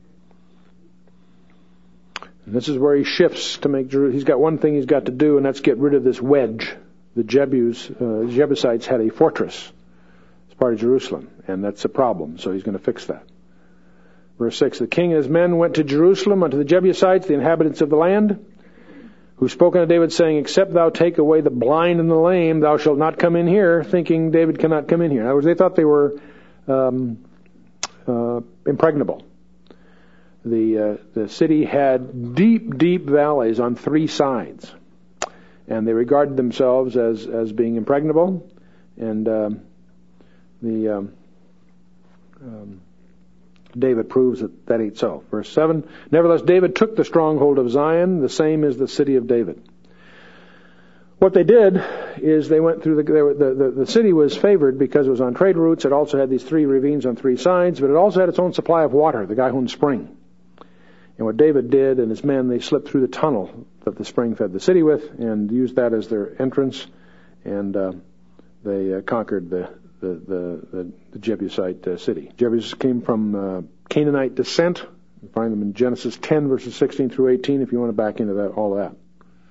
And this is where he shifts to make Jerusalem. He's got one thing he's got to do, and that's get rid of this wedge. The Jebus, uh, Jebusites had a fortress as part of Jerusalem, and that's a problem, so he's going to fix that. Verse six, the king and his men went to Jerusalem unto the Jebusites, the inhabitants of the land, who spoke unto David, saying, except thou take away the blind and the lame, thou shalt not come in here, thinking David cannot come in here. In other words, they thought they were um, uh, impregnable. The uh, the city had deep, deep valleys on three sides, and they regarded themselves as, as being impregnable, and um, the um, um, David proves that that ain't so. Verse seven, nevertheless David took the stronghold of Zion, the same is the city of David. What they did is they went through the, the, the, the city was favored because it was on trade routes. It also had these three ravines on three sides, but it also had its own supply of water, the Gihon spring. And what David did and his men, they slipped through the tunnel that the spring fed the city with and used that as their entrance, and uh, they uh, conquered the The, the, the, the Jebusite uh, city. Jebus came from uh, Canaanite descent. You find them in Genesis ten, verses sixteen through eighteen, if you want to back into that, all of that.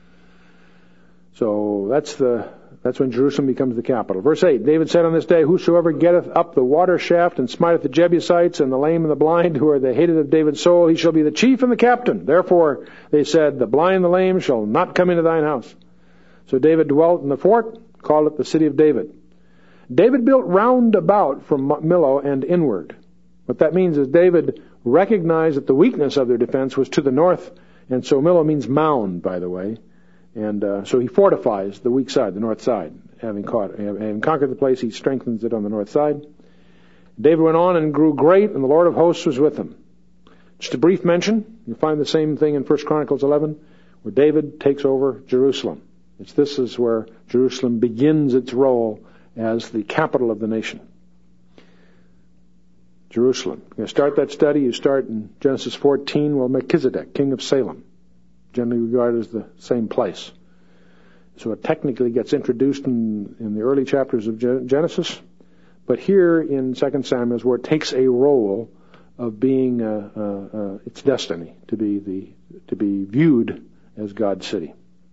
So that's the that's when Jerusalem becomes the capital. Verse eight, David said on this day, whosoever getteth up the water shaft and smiteth the Jebusites and the lame and the blind, who are the hated of David's soul, he shall be the chief and the captain. Therefore, they said, the blind and the lame shall not come into thine house. So David dwelt in the fort, called it the city of David. David built round about from Millo and inward. What that means is David recognized that the weakness of their defense was to the north, and so Millo means mound, by the way. And uh, so he fortifies the weak side, the north side. Having, caught, having conquered the place, he strengthens it on the north side. David went on and grew great, and the Lord of hosts was with him. Just a brief mention, you'll find the same thing in First Chronicles eleven, where David takes over Jerusalem. It's, this is where Jerusalem begins its role as the capital of the nation. Jerusalem. You're going to start that study, you start in Genesis fourteen, well, Melchizedek, king of Salem, generally regarded as the same place. So it technically gets introduced in, in the early chapters of Genesis, but here in Second Samuel is where it takes a role of being uh, uh, uh, its destiny to be the to be viewed as God's city.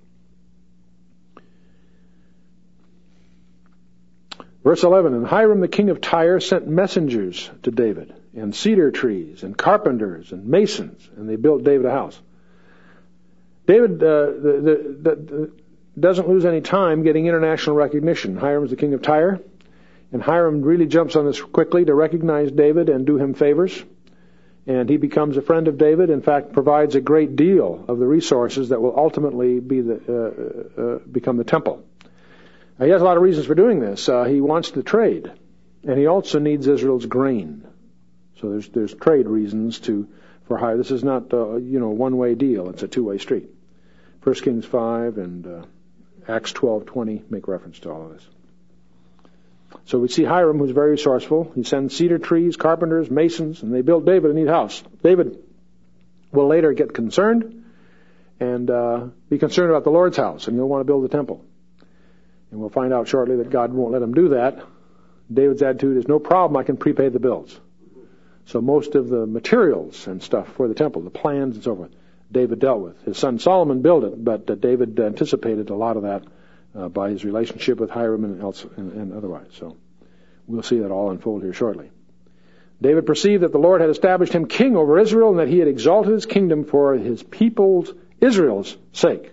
Verse eleven, and Hiram the king of Tyre sent messengers to David, and cedar trees, and carpenters, and masons, and they built David a house. David uh, the, the, the, the, doesn't lose any time getting international recognition. Hiram's the king of Tyre, and Hiram really jumps on this quickly to recognize David and do him favors. And he becomes a friend of David, in fact, provides a great deal of the resources that will ultimately be the, uh, uh, become the temple. Now, he has a lot of reasons for doing this. Uh, he wants to trade, and he also needs Israel's grain. So there's there's trade reasons to for hire. This is not uh, you know one-way deal. It's a two-way street. First Kings five and uh, Acts twelve twenty make reference to all of this. So we see Hiram, who's very resourceful. He sends cedar trees, carpenters, masons, and they built David a neat house. David will later get concerned and uh, be concerned about the Lord's house, and he'll want to build the temple. And we'll find out shortly that God won't let him do that. David's attitude is, no problem, I can prepay the bills. So most of the materials and stuff for the temple, the plans and so forth, David dealt with. His son Solomon built it, but uh, David anticipated a lot of that uh, by his relationship with Hiram and, else, and, and otherwise. So we'll see that all unfold here shortly. David perceived that the Lord had established him king over Israel and that he had exalted his kingdom for his people's, Israel's sake.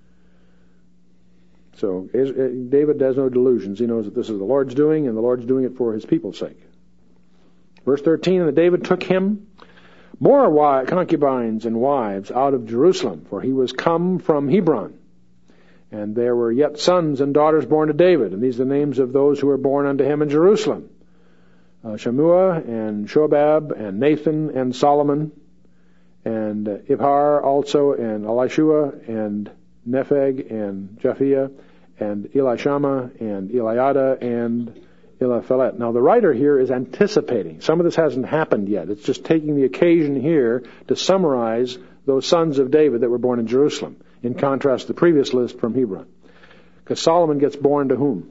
So David has no delusions. He knows that this is the Lord's doing, and the Lord's doing it for his people's sake. Verse thirteen, and David took him more wives, concubines and wives out of Jerusalem, for he was come from Hebron. And there were yet sons and daughters born to David, and these are the names of those who were born unto him in Jerusalem. Uh, Shammua and Shobab and Nathan and Solomon and uh, Ibhar also and Elishua and Nepheg and Japhiah and Elishama and Eliada and Eliphelet. Now the writer here is anticipating. Some of this hasn't happened yet. It's just taking the occasion here to summarize those sons of David that were born in Jerusalem, in contrast to the previous list from Hebron. Because Solomon gets born to whom?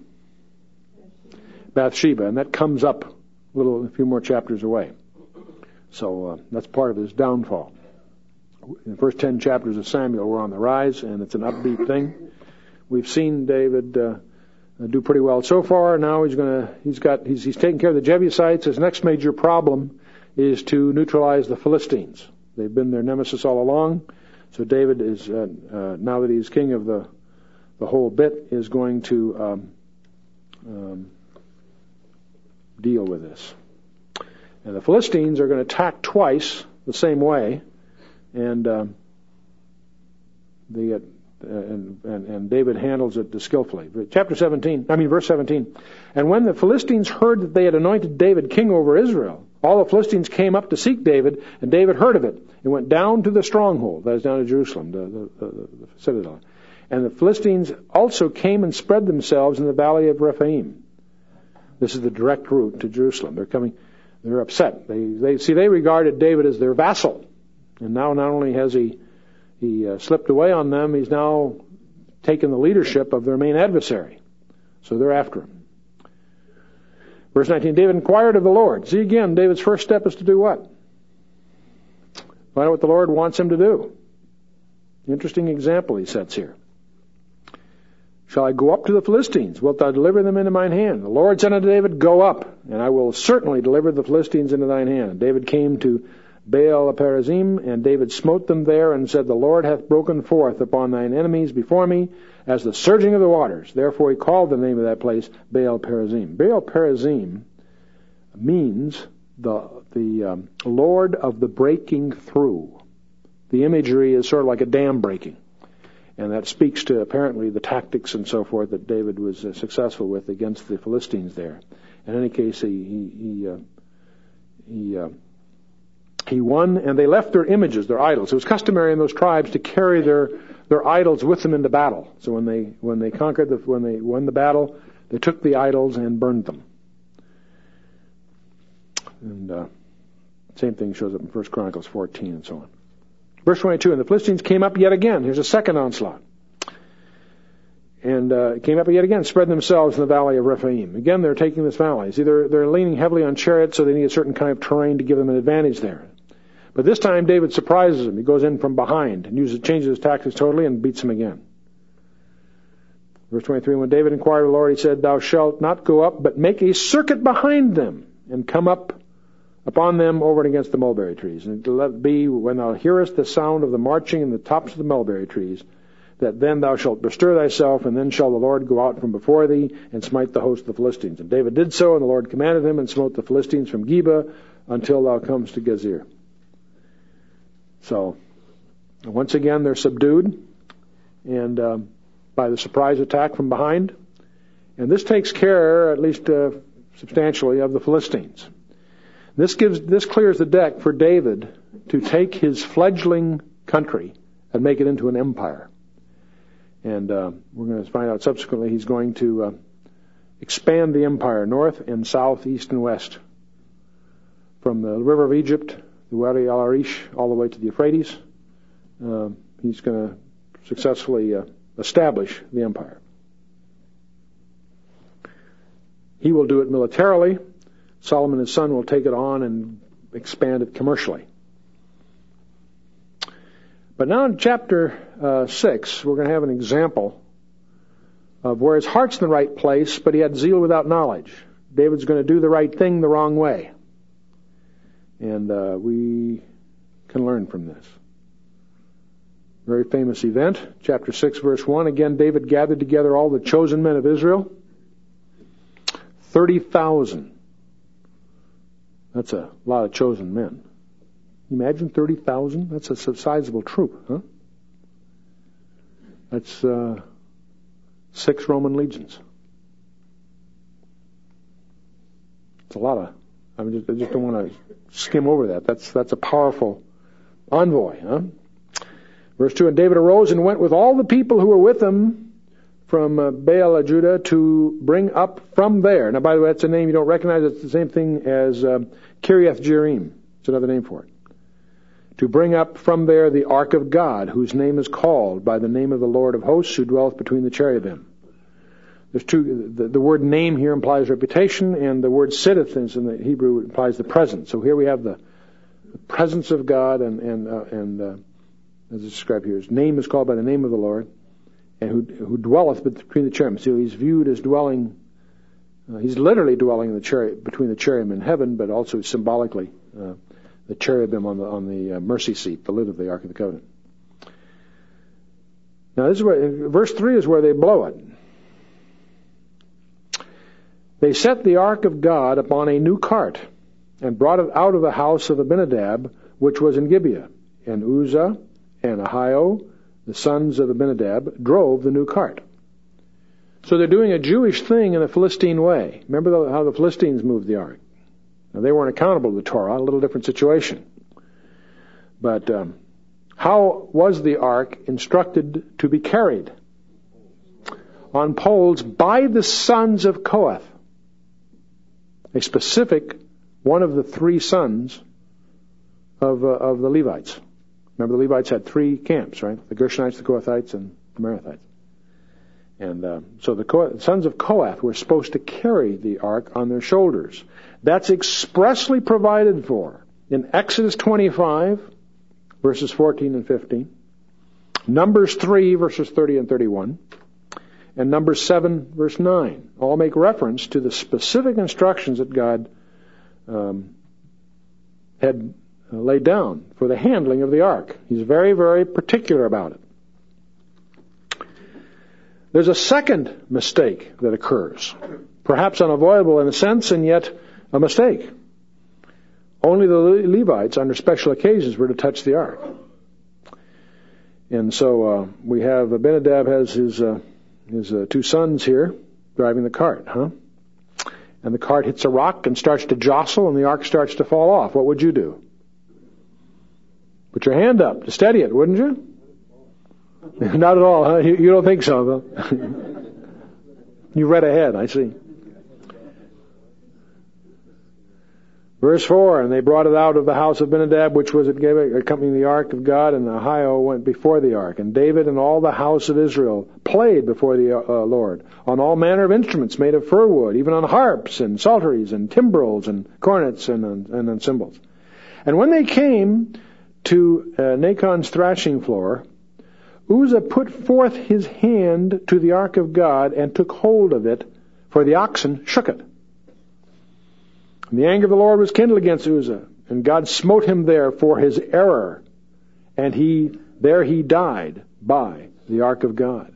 Bathsheba, and that comes up a little, a few more chapters away. So uh, that's part of his downfall. In the first ten chapters of Samuel, we're on the rise, and it's an upbeat thing. We've seen David uh, do pretty well so far. Now he's going to, he's got, he's, he's taking care of the Jebusites. His next major problem is to neutralize the Philistines. They've been their nemesis all along. So David is, uh, uh, now that he's king of the the whole bit, is going to um, um, deal with this. And the Philistines are going to attack twice the same way, and um, the uh, and, and, and David handles it skillfully. Chapter seventeen, I mean verse seventeen. And when the Philistines heard that they had anointed David king over Israel, all the Philistines came up to seek David, and David heard of it, and went down to the stronghold, that is down to Jerusalem, the, the, the, the citadel. And the Philistines also came and spread themselves in the valley of Rephaim. This is the direct route to Jerusalem. They're coming, they're upset. They, they see, they regarded David as their vassal. And now not only has he, he uh, slipped away on them, he's now taken the leadership of their main adversary. So they're after him. Verse nineteen, David inquired of the Lord. See again, David's first step is to do what? Find out what the Lord wants him to do. Interesting example he sets here. Shall I go up to the Philistines? Wilt thou deliver them into mine hand? The Lord said unto David, Go up, and I will certainly deliver the Philistines into thine hand. And David came to Baal-perazim, and David smote them there, and said, The Lord hath broken forth upon thine enemies before me, as the surging of the waters. Therefore he called the name of that place Baal-perazim. Baal-perazim means the the um, Lord of the breaking through. The imagery is sort of like a dam breaking, and that speaks to apparently the tactics and so forth that David was uh, successful with against the Philistines there. In any case, he he he, uh, he uh, He won, and they left their images, their idols. It was customary in those tribes to carry their, their idols with them into battle. So when they when they conquered, the, when they won the battle, they took the idols and burned them. And uh, same thing shows up in First Chronicles fourteen and so on. Verse twenty-two, and the Philistines came up yet again. Here's a second onslaught. And uh, came up yet again, spread themselves in the valley of Rephaim. Again, they're taking this valley. See, they're, they're leaning heavily on chariots, so they need a certain kind of terrain to give them an advantage there. But this time, David surprises him. He goes in from behind and uses changes his tactics totally and beats him again. Verse twenty-three, when David inquired of the Lord, he said, Thou shalt not go up, but make a circuit behind them, and come up upon them over and against the mulberry trees. And let it be, when thou hearest the sound of the marching in the tops of the mulberry trees, that then thou shalt bestir thyself, and then shall the Lord go out from before thee, and smite the host of the Philistines. And David did so, and the Lord commanded him, and smote the Philistines from Geba until thou comest to Gezer. So, once again, they're subdued, and uh, by the surprise attack from behind. And this takes care, at least uh, substantially, of the Philistines. This gives, this clears the deck for David to take his fledgling country and make it into an empire. And uh, we're going to find out subsequently he's going to uh, expand the empire north and south, east and west, from the river of Egypt, the Wadi al-Arish, all the way to the Euphrates. Uh, he's going to successfully uh, establish the empire. He will do it militarily. Solomon, his son, will take it on and expand it commercially. But now in chapter uh, six, we're going to have an example of where his heart's in the right place, but he had zeal without knowledge. David's going to do the right thing the wrong way. And uh, we can learn from this. Very famous event, chapter six, verse one. Again, David gathered together all the chosen men of Israel. thirty thousand. That's a lot of chosen men. Imagine thirty thousand. That's a sizable troop, huh? That's uh, six Roman legions. It's a lot of... I, mean, I just don't want to skim over that. That's that's a powerful envoy, huh? Verse two, and David arose and went with all the people who were with him from uh, Baal of Judah to bring up from there. Now, by the way, that's a name you don't recognize. It's the same thing as uh, Kiriath Jearim. It's another name for it. To bring up from there the ark of God, whose name is called by the name of the Lord of hosts, who dwelleth between the cherubim. There's two. The, the word name here implies reputation, and the word sitteth in the Hebrew implies the presence. So here we have the, the presence of God, and and uh, and uh, as it's described here, his name is called by the name of the Lord, and who who dwelleth between the cherubim. So he's viewed as dwelling. Uh, he's literally dwelling in the cherub, between the cherubim in heaven, but also symbolically uh, the cherubim on the on the uh, mercy seat, the lid of the Ark of the Covenant. Now this is where verse three is where they blow it. They set the ark of God upon a new cart, and brought it out of the house of Abinadab, which was in Gibeah. And Uzzah and Ahio, the sons of Abinadab, drove the new cart. So they're doing a Jewish thing in a Philistine way. Remember how the Philistines moved the ark? Now, they weren't accountable to the Torah, a little different situation. But um, how was the ark instructed to be carried? On poles by the sons of Kohath. A specific one of the three sons of uh, of the Levites. Remember, the Levites had three camps, right? The Gershonites, the Kohathites, and the Merathites. And uh, so the Kohath, sons of Kohath were supposed to carry the ark on their shoulders. That's expressly provided for in Exodus twenty-five, verses fourteen and fifteen, Numbers three, verses thirty and thirty-one, and Numbers seven, verse nine, all make reference to the specific instructions that God um, had uh, laid down for the handling of the ark. He's very, very particular about it. There's a second mistake that occurs, perhaps unavoidable in a sense, and yet a mistake. Only the Levites, under special occasions, were to touch the ark. And so uh, we have Abinadab has his uh, his uh, two sons here driving the cart, huh? And the cart hits a rock and starts to jostle, and the ark starts to fall off. What would you do? Put your hand up to steady it, wouldn't you? Not at all, huh? You, you don't think so, though. You read ahead, I see. Verse four, and they brought it out of the house of Abinadab, which was accompanying the ark of God, and Ahio went before the ark. And David and all the house of Israel played before the uh, Lord on all manner of instruments made of fir wood, even on harps and psalteries and timbrels and cornets and, and, and on cymbals. And when they came to uh, Nachon's thrashing floor, Uzzah put forth his hand to the ark of God and took hold of it, for the oxen shook it. And the anger of the Lord was kindled against Uzzah, and God smote him there for his error, and he there he died by the ark of God.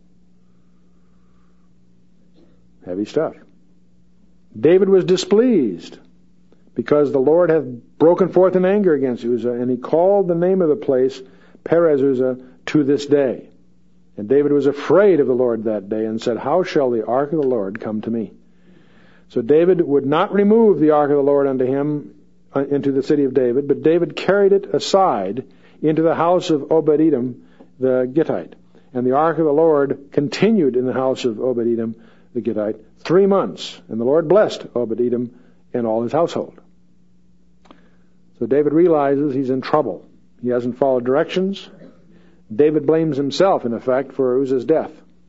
Heavy stuff. David was displeased because the Lord had broken forth in anger against Uzzah, and he called the name of the place Perez Uzzah to this day. And David was afraid of the Lord that day and said, how shall the ark of the Lord come to me? So David would not remove the ark of the Lord unto him into the city of David, but David carried it aside into the house of Obed-Edom the Gittite. And the ark of the Lord continued in the house of Obed-Edom the Gittite three months. And the Lord blessed Obed-Edom and all his household. So David realizes he's in trouble. He hasn't followed directions. David blames himself, in effect, for Uzzah's death.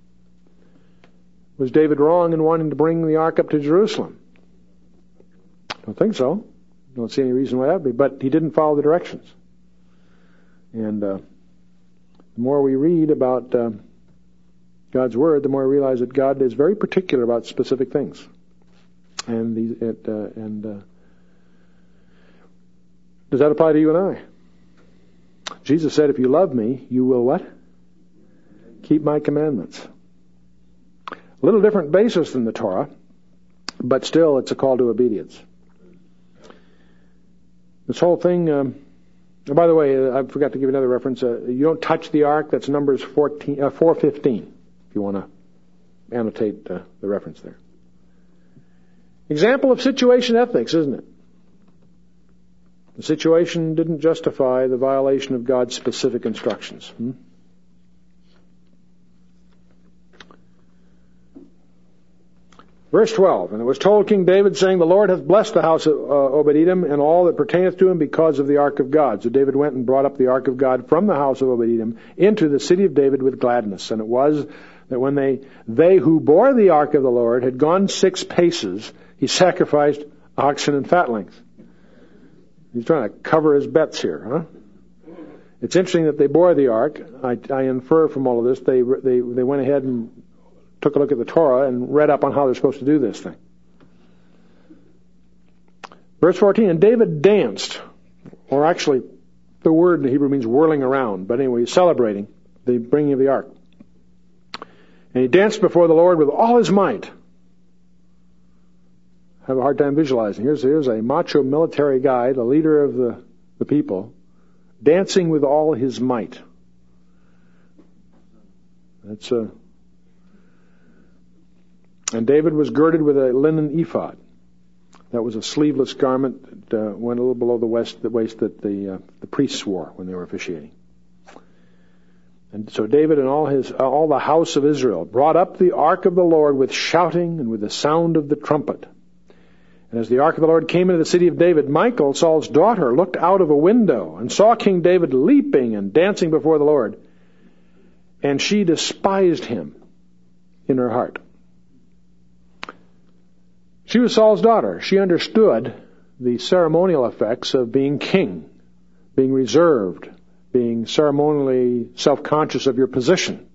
Was David wrong in wanting to bring the ark up to Jerusalem? I don't think so. Don't see any reason why that would be. But he didn't follow the directions. And uh, the more we read about uh, God's Word, the more we realize that God is very particular about specific things. And, these, it, uh, and uh, does that apply to you and I? Jesus said, if you love me, you will what? Keep my commandments. A little different basis than the Torah, but still it's a call to obedience. This whole thing, um, oh, by the way, I forgot to give you another reference. Uh, you don't touch the ark, that's Numbers fourteen, uh, four fifteen, if you want to annotate uh, the reference there. Example of situation ethics, isn't it? The situation didn't justify the violation of God's specific instructions. Hmm? Verse twelve, and it was told King David, saying, the Lord hath blessed the house of uh, Obed-Edom and all that pertaineth to him because of the ark of God. So David went and brought up the ark of God from the house of Obed-Edom into the city of David with gladness. And it was that when they, they who bore the ark of the Lord had gone six paces, he sacrificed oxen and fatlings. He's trying to cover his bets here, huh? It's interesting that they bore the ark. I, I infer from all of this they they they went ahead and took a look at the Torah and read up on how they're supposed to do this thing. Verse fourteen, and David danced, or actually the word in Hebrew means whirling around, but anyway, he's celebrating the bringing of the ark. And he danced before the Lord with all his might. I have a hard time visualizing. Here's, here's a macho military guy, the leader of the, the people, dancing with all his might. That's a... And David was girded with a linen ephod. That was a sleeveless garment that uh, went a little below the waist, the waist that the uh, the priests wore when they were officiating. And so David and all his all the house of Israel brought up the ark of the Lord with shouting and with the sound of the trumpet. And as the ark of the Lord came into the city of David, Michal, Saul's daughter, looked out of a window and saw King David leaping and dancing before the Lord. And she despised him in her heart. She was Saul's daughter. She understood the ceremonial effects of being king, being reserved, being ceremonially self-conscious of your position.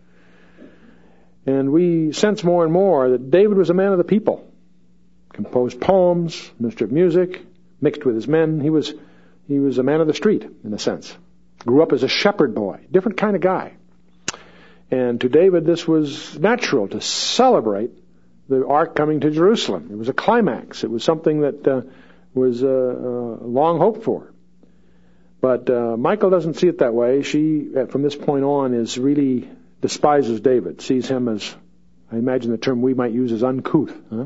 And we sense more and more that David was a man of the people. Composed poems, minister of music, mixed with his men. He was he was a man of the street, in a sense. Grew up as a shepherd boy, different kind of guy. And to David, this was natural to celebrate the ark coming to Jerusalem. It was a climax. It was something that uh, was uh, uh, long hoped for. But uh, Michal doesn't see it that way. She, from this point on, is really despises David, sees him as, I imagine the term we might use as uncouth. Huh?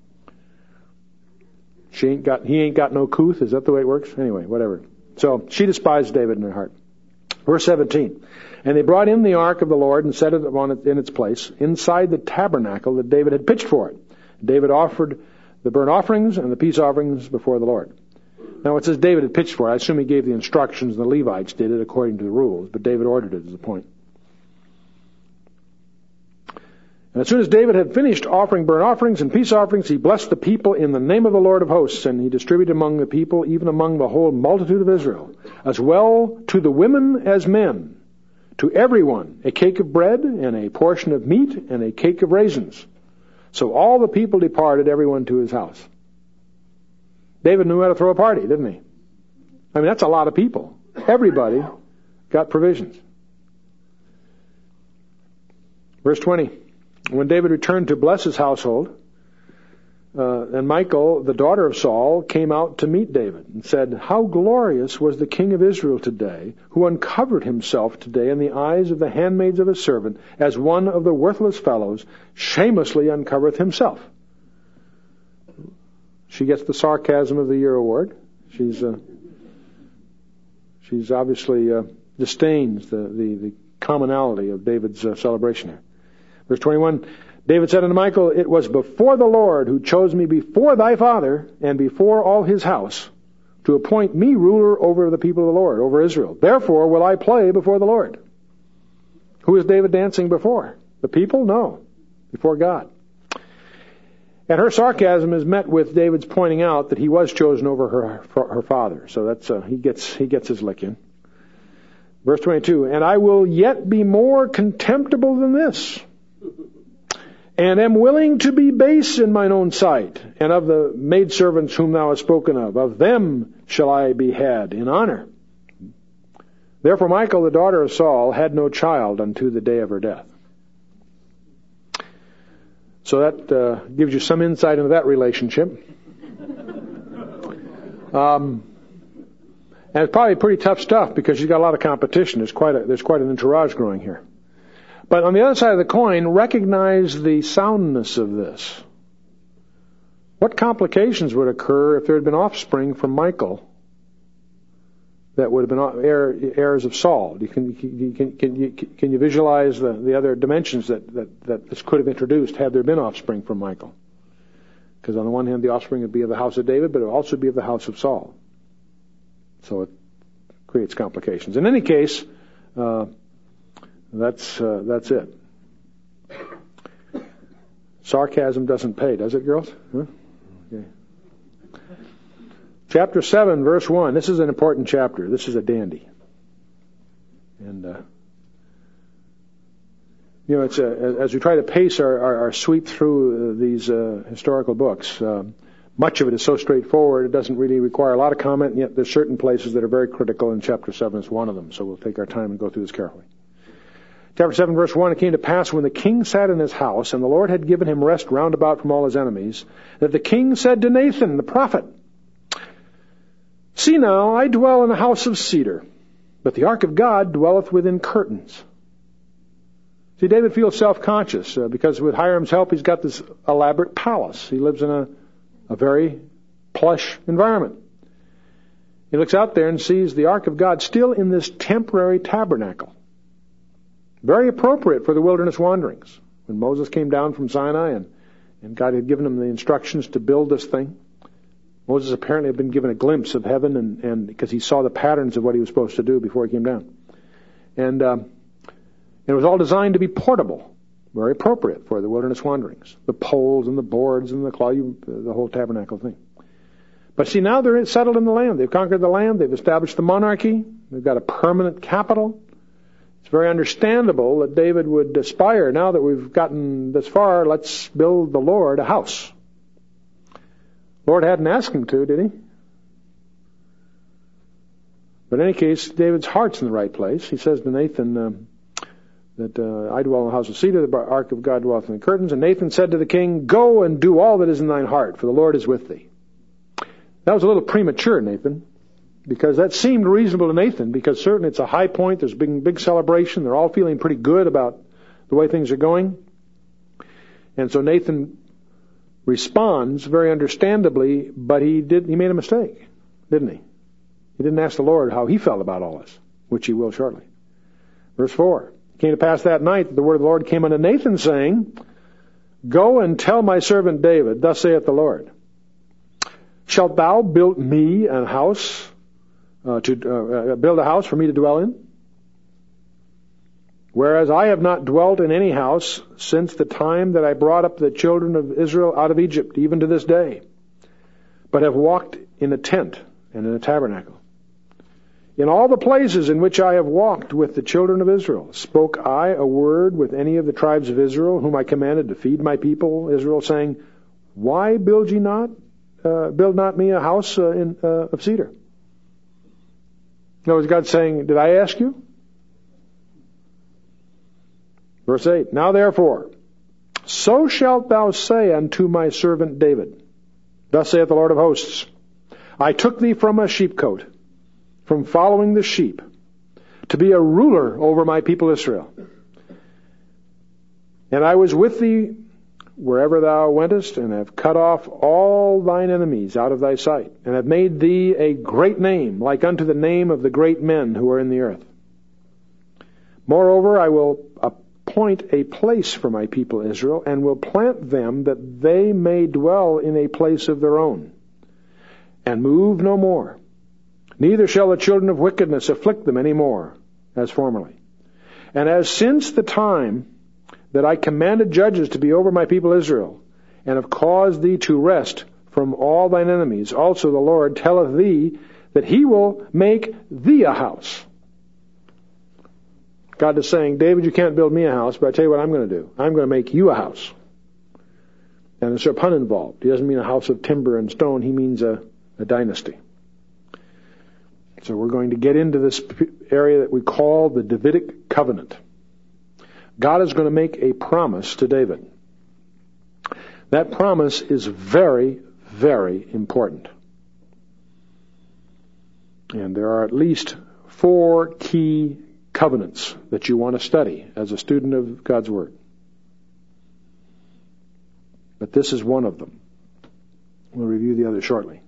She ain't got, he ain't got no couth. Is that the way it works? Anyway, whatever. So she despised David in her heart. Verse seventeen. And they brought in the ark of the Lord and set it on it in its place inside the tabernacle that David had pitched for it. David offered the burnt offerings and the peace offerings before the Lord. Now it says David had pitched for it. I assume he gave the instructions and the Levites did it according to the rules, but David ordered it is the point. And as soon as David had finished offering burnt offerings and peace offerings, he blessed the people in the name of the Lord of hosts, and he distributed among the people, even among the whole multitude of Israel, as well to the women as men, to everyone, a cake of bread and a portion of meat and a cake of raisins. So all the people departed, everyone to his house. David knew how to throw a party, didn't he? I mean, that's a lot of people. Everybody got provisions. Verse twenty. When David returned to bless his household, uh, and Michal, the daughter of Saul, came out to meet David and said, "How glorious was the king of Israel today, who uncovered himself today in the eyes of the handmaids of his servant, as one of the worthless fellows shamelessly uncovereth himself." She gets the Sarcasm of the Year award. She's uh, she's obviously uh, disdains the, the, the commonality of David's uh, celebration here. Verse twenty-one, David said unto Michal, "It was before the Lord who chose me before thy father and before all his house to appoint me ruler over the people of the Lord, over Israel. Therefore will I play before the Lord." Who is David dancing before? The people? No. Before God. And her sarcasm is met with David's pointing out that he was chosen over her her father. So that's uh, he gets he gets his lick in. Verse twenty-two, "And I will yet be more contemptible than this, and am willing to be base in mine own sight, and of the maidservants whom thou hast spoken of, of them shall I be had in honor." Therefore Michal, the daughter of Saul, had no child unto the day of her death. So that uh, gives you some insight into that relationship. Um, and it's probably pretty tough stuff because she's got a lot of competition. There's quite a, there's quite an entourage growing here. But on the other side of the coin, recognize the soundness of this. What complications would occur if there had been offspring from Michal that would have been heir, heirs of Saul? You can, you can, can, you, can you visualize the, the other dimensions that, that, that this could have introduced had there been offspring from Michal? Because on the one hand, the offspring would be of the house of David, but it would also be of the house of Saul. So it creates complications. In any case, uh, that's uh, that's it. Sarcasm doesn't pay, does it, girls? Huh? Okay. Chapter seven, verse one. This is an important chapter. This is a dandy. And, uh, you know, it's a, as we try to pace our, our, our sweep through uh, these uh, historical books, uh, much of it is so straightforward, it doesn't really require a lot of comment, and yet there's certain places that are very critical, and chapter seven is one of them. So we'll take our time and go through this carefully. Chapter seven, verse one, "It came to pass when the king sat in his house, and the Lord had given him rest round about from all his enemies, that the king said to Nathan the prophet, See now, I dwell in a house of cedar, but the ark of God dwelleth within curtains." See, David feels self-conscious uh, because with Hiram's help, he's got this elaborate palace. He lives in a, a very plush environment. He looks out there and sees the ark of God still in this temporary tabernacle. Very appropriate for the wilderness wanderings. When Moses came down from Sinai and, and God had given him the instructions to build this thing, Moses apparently had been given a glimpse of heaven and, and because he saw the patterns of what he was supposed to do before he came down. And um, it was all designed to be portable, very appropriate for the wilderness wanderings. The poles and the boards and the claw, the whole tabernacle thing. But see, now they're settled in the land. They've conquered the land. They've established the monarchy. They've got a permanent capital. It's very understandable that David would aspire, now that we've gotten this far, let's build the Lord a house. Lord hadn't asked him to, did he? But in any case, David's heart's in the right place. He says to Nathan um, that uh, I dwell in the house of cedar, the ark of God dwelleth in the curtains. And Nathan said to the king, go and do all that is in thine heart, for the Lord is with thee. That was a little premature, Nathan, because that seemed reasonable to Nathan, because certainly it's a high point. There's a big, big celebration. They're all feeling pretty good about the way things are going. And so Nathan responds very understandably, but he did he made a mistake, didn't he? He didn't ask the Lord how he felt about all this, which he will shortly. Verse four. It came to pass that night that the word of the Lord came unto Nathan, saying, go and tell my servant David, thus saith the Lord, shalt thou build me a house, uh, to uh, build a house for me to dwell in? Whereas I have not dwelt in any house since the time that I brought up the children of Israel out of Egypt, even to this day, but have walked in a tent and in a tabernacle. In all the places in which I have walked with the children of Israel, spoke I a word with any of the tribes of Israel, whom I commanded to feed my people Israel, saying, why build ye not, uh, build not me a house uh, in, uh, of cedar? In other words, God saying, did I ask you? Verse eight, now therefore, so shalt thou say unto my servant David, thus saith the Lord of hosts, I took thee from a sheepcote, from following the sheep, to be a ruler over my people Israel. And I was with thee wherever thou wentest, and have cut off all thine enemies out of thy sight, and have made thee a great name, like unto the name of the great men who are in the earth. Moreover, I will appoint a place for my people Israel, and will plant them that they may dwell in a place of their own, and move no more. Neither shall the children of wickedness afflict them any more, as formerly. And as since the time that I commanded judges to be over my people Israel, and have caused thee to rest from all thine enemies, also the Lord telleth thee that he will make thee a house. God is saying, David, you can't build me a house, but I tell you what I'm going to do. I'm going to make you a house. And there's a pun involved. He doesn't mean a house of timber and stone. He means a, a dynasty. So we're going to get into this area that we call the Davidic covenant. God is going to make a promise to David. That promise is very, very important. And there are at least four key covenants that you want to study as a student of God's Word. But this is one of them. We'll review the other shortly.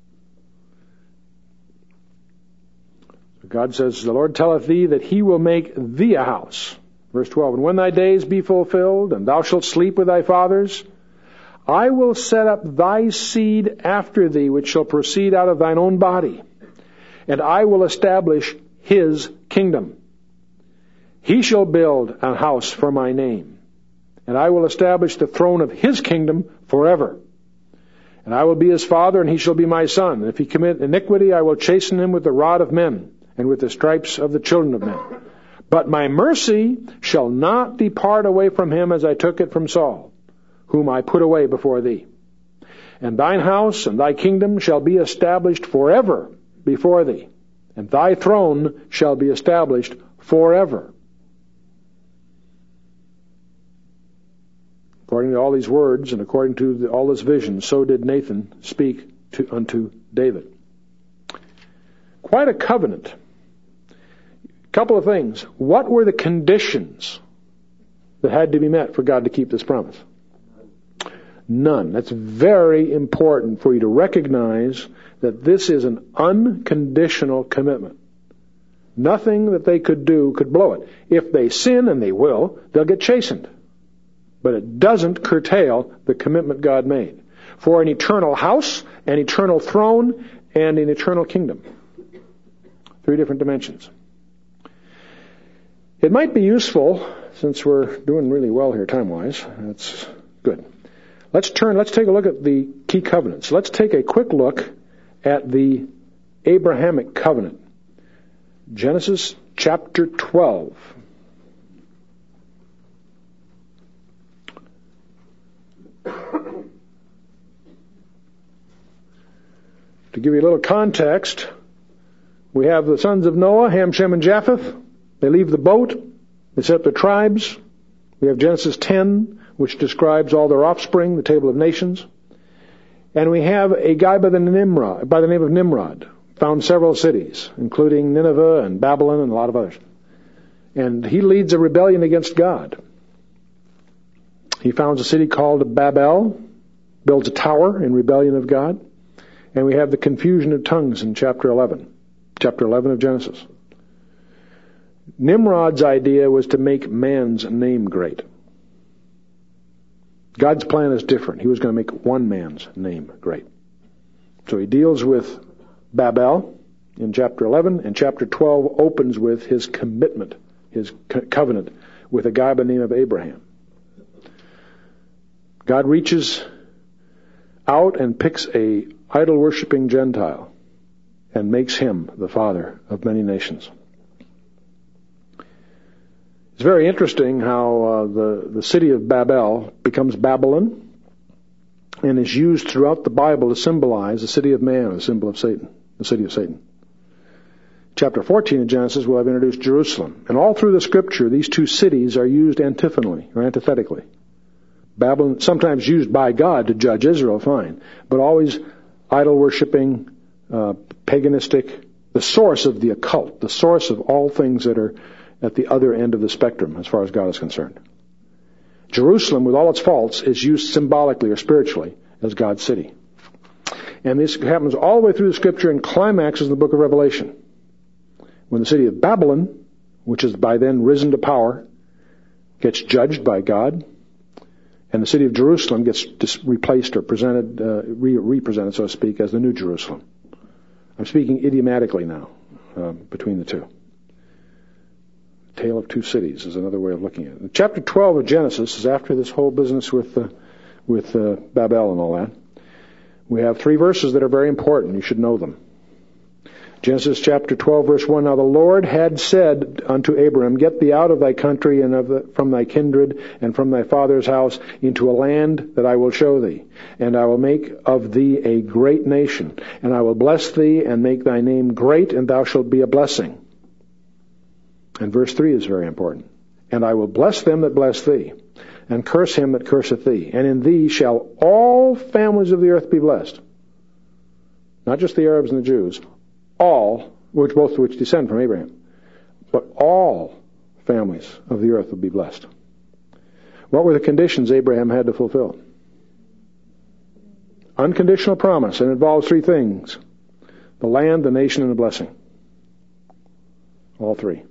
God says, the Lord telleth thee that he will make thee a house. Verse twelve, and when thy days be fulfilled, and thou shalt sleep with thy fathers, I will set up thy seed after thee, which shall proceed out of thine own body, and I will establish his kingdom. He shall build a house for my name, and I will establish the throne of his kingdom forever. And I will be his father, and he shall be my son. And if he commit iniquity, I will chasten him with the rod of men, and with the stripes of the children of men. But my mercy shall not depart away from him, as I took it from Saul, whom I put away before thee. And thine house and thy kingdom shall be established forever before thee, and thy throne shall be established forever. According to all these words, and according to the, all this vision, so did Nathan speak to, unto David. Quite a covenant. A couple of things. What were the conditions that had to be met for God to keep this promise? None. That's very important for you to recognize that this is an unconditional commitment. Nothing that they could do could blow it. If they sin, and they will, they'll get chastened. But it doesn't curtail the commitment God made for an eternal house, an eternal throne, and an eternal kingdom. Three different dimensions. It might be useful, since we're doing really well here time-wise, that's good. Let's turn, let's take a look at the key covenants. Let's take a quick look at the Abrahamic covenant. Genesis chapter twelve. To give you a little context, We have the sons of Noah, Ham, Shem, and Japheth. They leave the boat. They set up their tribes. We have Genesis ten, which describes all their offspring, the table of nations. And we have a guy by the, Nimrod, by the name of Nimrod, found several cities, including Nineveh and Babylon and a lot of others. And he leads a rebellion against God. He founds a city called Babel, builds a tower in rebellion of God. And we have the confusion of tongues in chapter eleven, chapter eleven of Genesis. Nimrod's idea was to make man's name great. God's plan is different. He was going to make one man's name great. So he deals with Babel in chapter eleven, and chapter twelve opens with his commitment, his co- covenant with a guy by the name of Abraham. God reaches out and picks a idol-worshipping Gentile and makes him the father of many nations. It's very interesting how uh, the, the city of Babel becomes Babylon and is used throughout the Bible to symbolize the city of man, the symbol of Satan, the city of Satan. Chapter fourteen of Genesis will have introduced Jerusalem. And all through the scripture, these two cities are used antiphonally or antithetically. Babylon, sometimes used by God to judge Israel, fine, but always idol-worshipping, uh, paganistic, the source of the occult, the source of all things that are at the other end of the spectrum as far as God is concerned. Jerusalem, with all its faults, is used symbolically or spiritually as God's city. And this happens all the way through the scripture and climaxes in the book of Revelation, when the city of Babylon, which is by then risen to power, gets judged by God, and the city of Jerusalem gets dis- replaced or presented, uh, re- represented, so to speak, as the New Jerusalem. I'm speaking idiomatically now uh, between the two. Tale of two cities is another way of looking at it. Chapter twelve of Genesis is after this whole business with uh, with uh, Babel and all that. We have three verses that are very important. You should know them. Genesis chapter twelve, verse one, Now the Lord had said unto Abram, Get thee out of thy country and of the, from thy kindred and from thy father's house into a land that I will show thee. And I will make of thee a great nation. And I will bless thee and make thy name great, and thou shalt be a blessing. And verse three is very important. And I will bless them that bless thee, and curse him that curseth thee. And in thee shall all families of the earth be blessed. Not just the Arabs and the Jews. All, which both of which descend from Abraham, but all families of the earth will be blessed. What were the conditions Abraham had to fulfill? Unconditional promise, and it involves three things: the land, the nation, and the blessing. All three.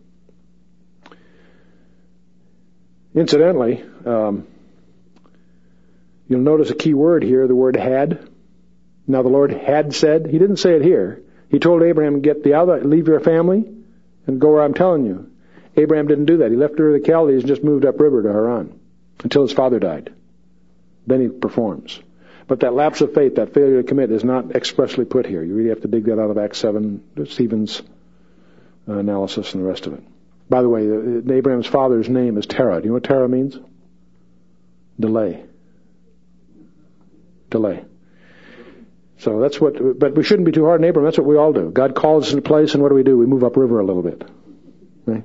Incidentally, um, you'll notice a key word here, the word had. Now the Lord had said, he didn't say it here. He told Abraham, get the other, leave your family and go where I'm telling you. Abraham didn't do that. He left Ur of the Chaldees and just moved upriver to Haran until his father died. Then he performs. But that lapse of faith, that failure to commit, is not expressly put here. You really have to dig that out of Acts seven, Stephen's uh, analysis and the rest of it. By the way, uh, Abraham's father's name is Terah. Do you know what Terah means? Delay. Delay. So that's what, but we shouldn't be too hard on Abraham. That's what we all do. God calls us into place, and what do we do? We move upriver a little bit. Right?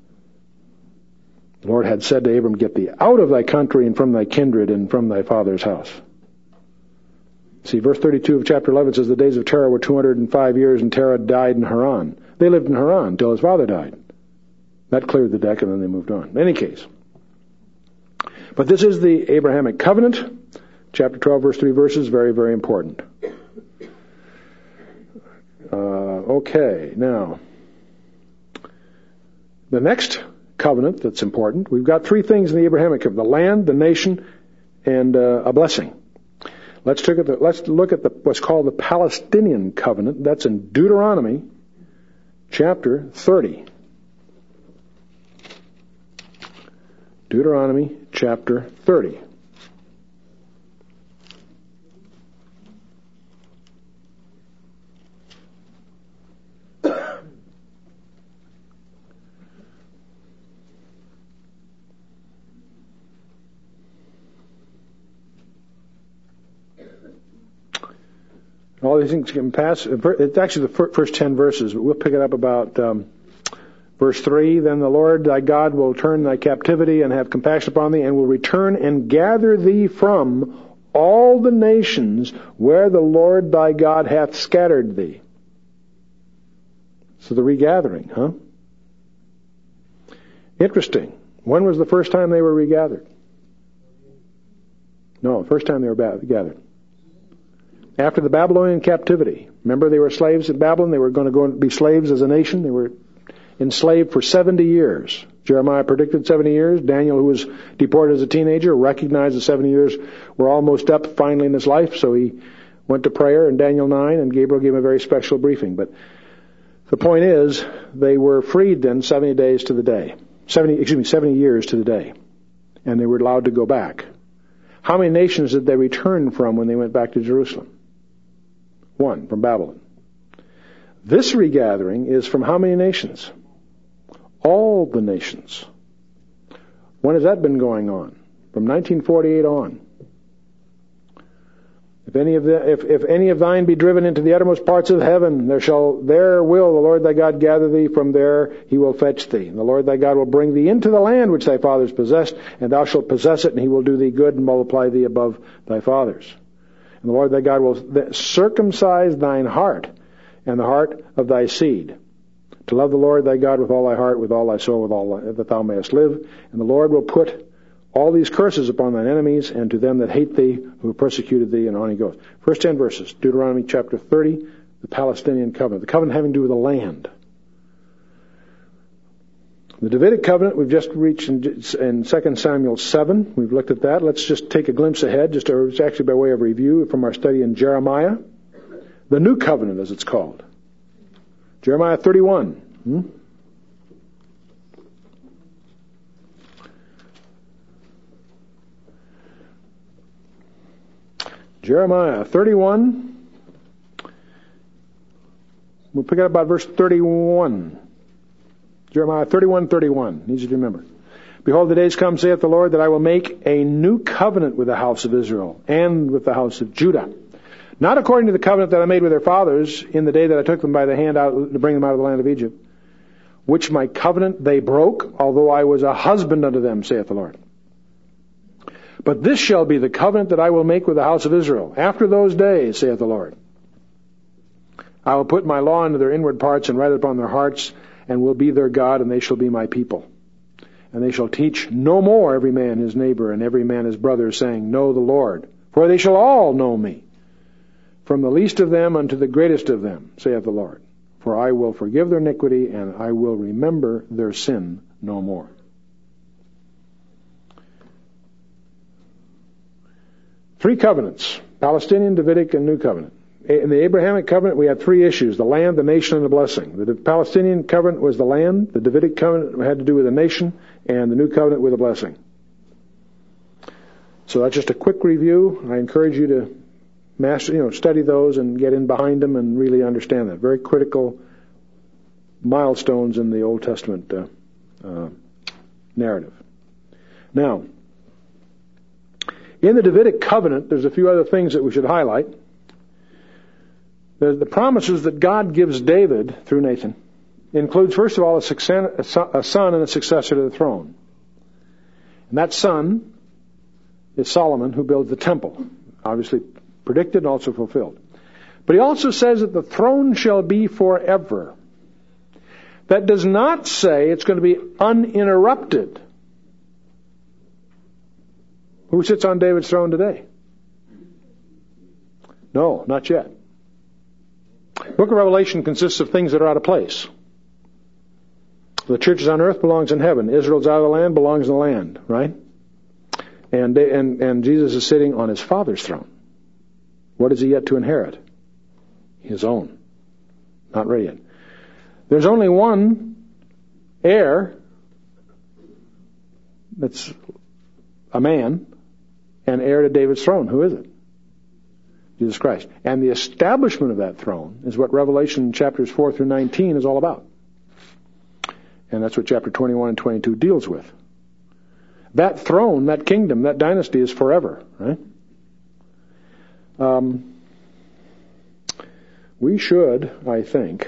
The Lord had said to Abram, Get thee out of thy country and from thy kindred and from thy father's house. See, verse thirty-two of chapter eleven says, The days of Terah were two hundred five years, and Terah died in Haran. They lived in Haran until his father died. That cleared the deck, and then they moved on. In any case. But this is the Abrahamic covenant. Chapter twelve, verse three verses, very, very important. Uh, okay, now, the next covenant that's important, we've got three things in the Abrahamic covenant: the land, the nation, and uh, a blessing. Let's look at the, let's look at the, what's called the Palestinian covenant. That's in Deuteronomy chapter thirty. Deuteronomy chapter thirty. All these things can pass. It's actually the first ten verses, but we'll pick it up about um, verse three. Then the Lord thy God will turn thy captivity and have compassion upon thee, and will return and gather thee from all the nations where the Lord thy God hath scattered thee. So the regathering, huh? Interesting. When was the first time they were regathered? No, the first time they were gathered. After the Babylonian captivity. Remember, they were slaves in Babylon. They were going to go and be slaves as a nation. They were enslaved for seventy years. Jeremiah predicted seventy years. Daniel, who was deported as a teenager, recognized the seventy years were almost up finally in his life, so he went to prayer in Daniel nine, and Gabriel gave him a very special briefing. But the point is, they were freed then seventy days to the day. seventy, excuse me, seventy years to the day. And they were allowed to go back. How many nations did they return from when they went back to Jerusalem? One, from Babylon. This regathering is from how many nations? All the nations. When has that been going on? From nineteen forty-eight on. If any of the, if, if any of thine be driven into the uttermost parts of heaven, there shall there will the Lord thy God gather thee. From there he will fetch thee. And the Lord thy God will bring thee into the land which thy fathers possessed, and thou shalt possess it, and he will do thee good and multiply thee above thy fathers. And the Lord thy God will circumcise thine heart and the heart of thy seed, to love the Lord thy God with all thy heart, with all thy soul, with all thy, that thou mayest live. And the Lord will put all these curses upon thine enemies, and to them that hate thee, who have persecuted thee, and on he goes. First ten verses, Deuteronomy chapter thirty, the Palestinian covenant. The covenant having to do with the land. The Davidic covenant we've just reached in, in Second Samuel seven. We've looked at that. Let's just take a glimpse ahead, just to, it's actually by way of review from our study in Jeremiah. The new covenant, as it's called. Jeremiah thirty-one. Hmm? Jeremiah thirty-one. We'll pick it up about verse thirty-one. Jeremiah thirty-one, thirty-one. Easy to remember. Behold, the days come, saith the Lord, that I will make a new covenant with the house of Israel and with the house of Judah. Not according to the covenant that I made with their fathers in the day that I took them by the hand out to bring them out of the land of Egypt, which my covenant they broke, although I was a husband unto them, saith the Lord. But this shall be the covenant that I will make with the house of Israel. After those days, saith the Lord, I will put my law into their inward parts and write it upon their hearts, and will be their God, and they shall be my people. And they shall teach no more every man his neighbor and every man his brother, saying, Know the Lord. For they shall all know me, from the least of them unto the greatest of them, saith the Lord. For I will forgive their iniquity, and I will remember their sin no more. Three covenants, Palestinian, Davidic, and New Covenant. In the Abrahamic covenant, we had three issues, the land, the nation, and the blessing. The Palestinian covenant was the land, the Davidic covenant had to do with the nation, and the New Covenant with the blessing. So that's just a quick review. I encourage you to master, you know, study those and get in behind them and really understand that. Very critical milestones in the Old Testament uh, uh, narrative. Now, in the Davidic covenant, there's a few other things that we should highlight. The, the promises that God gives David through Nathan includes, first of all, a, success, a son and a successor to the throne. And that son is Solomon, who builds the temple. Obviously predicted and also fulfilled. But he also says that the throne shall be forever. That does not say it's going to be uninterrupted. Who sits on David's throne today? No, not yet. The book of Revelation consists of things that are out of place. The church is on earth, belongs in heaven. Israel's out of the land, belongs in the land, right? And, and, and Jesus is sitting on his Father's throne. What is he yet to inherit? His own. Not ready yet. There's only one heir that's a man and heir to David's throne. Who is it? Jesus Christ. And the establishment of that throne is what Revelation chapters four through nineteen is all about. And that's what chapter twenty-one and twenty-two deals with. That throne, that kingdom, that dynasty is forever, right? Um, we should, I think,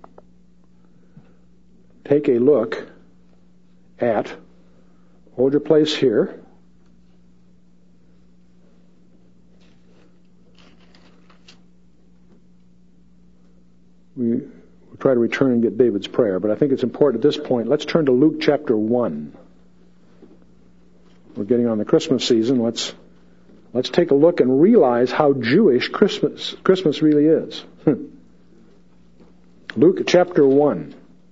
take a look at, hold your place here, we we'll try to return and get David's prayer, but I think it's important at this point. Let's turn to Luke chapter one. We're getting on the Christmas season. Let's let's take a look and realize how Jewish Christmas Christmas really is. Luke chapter one.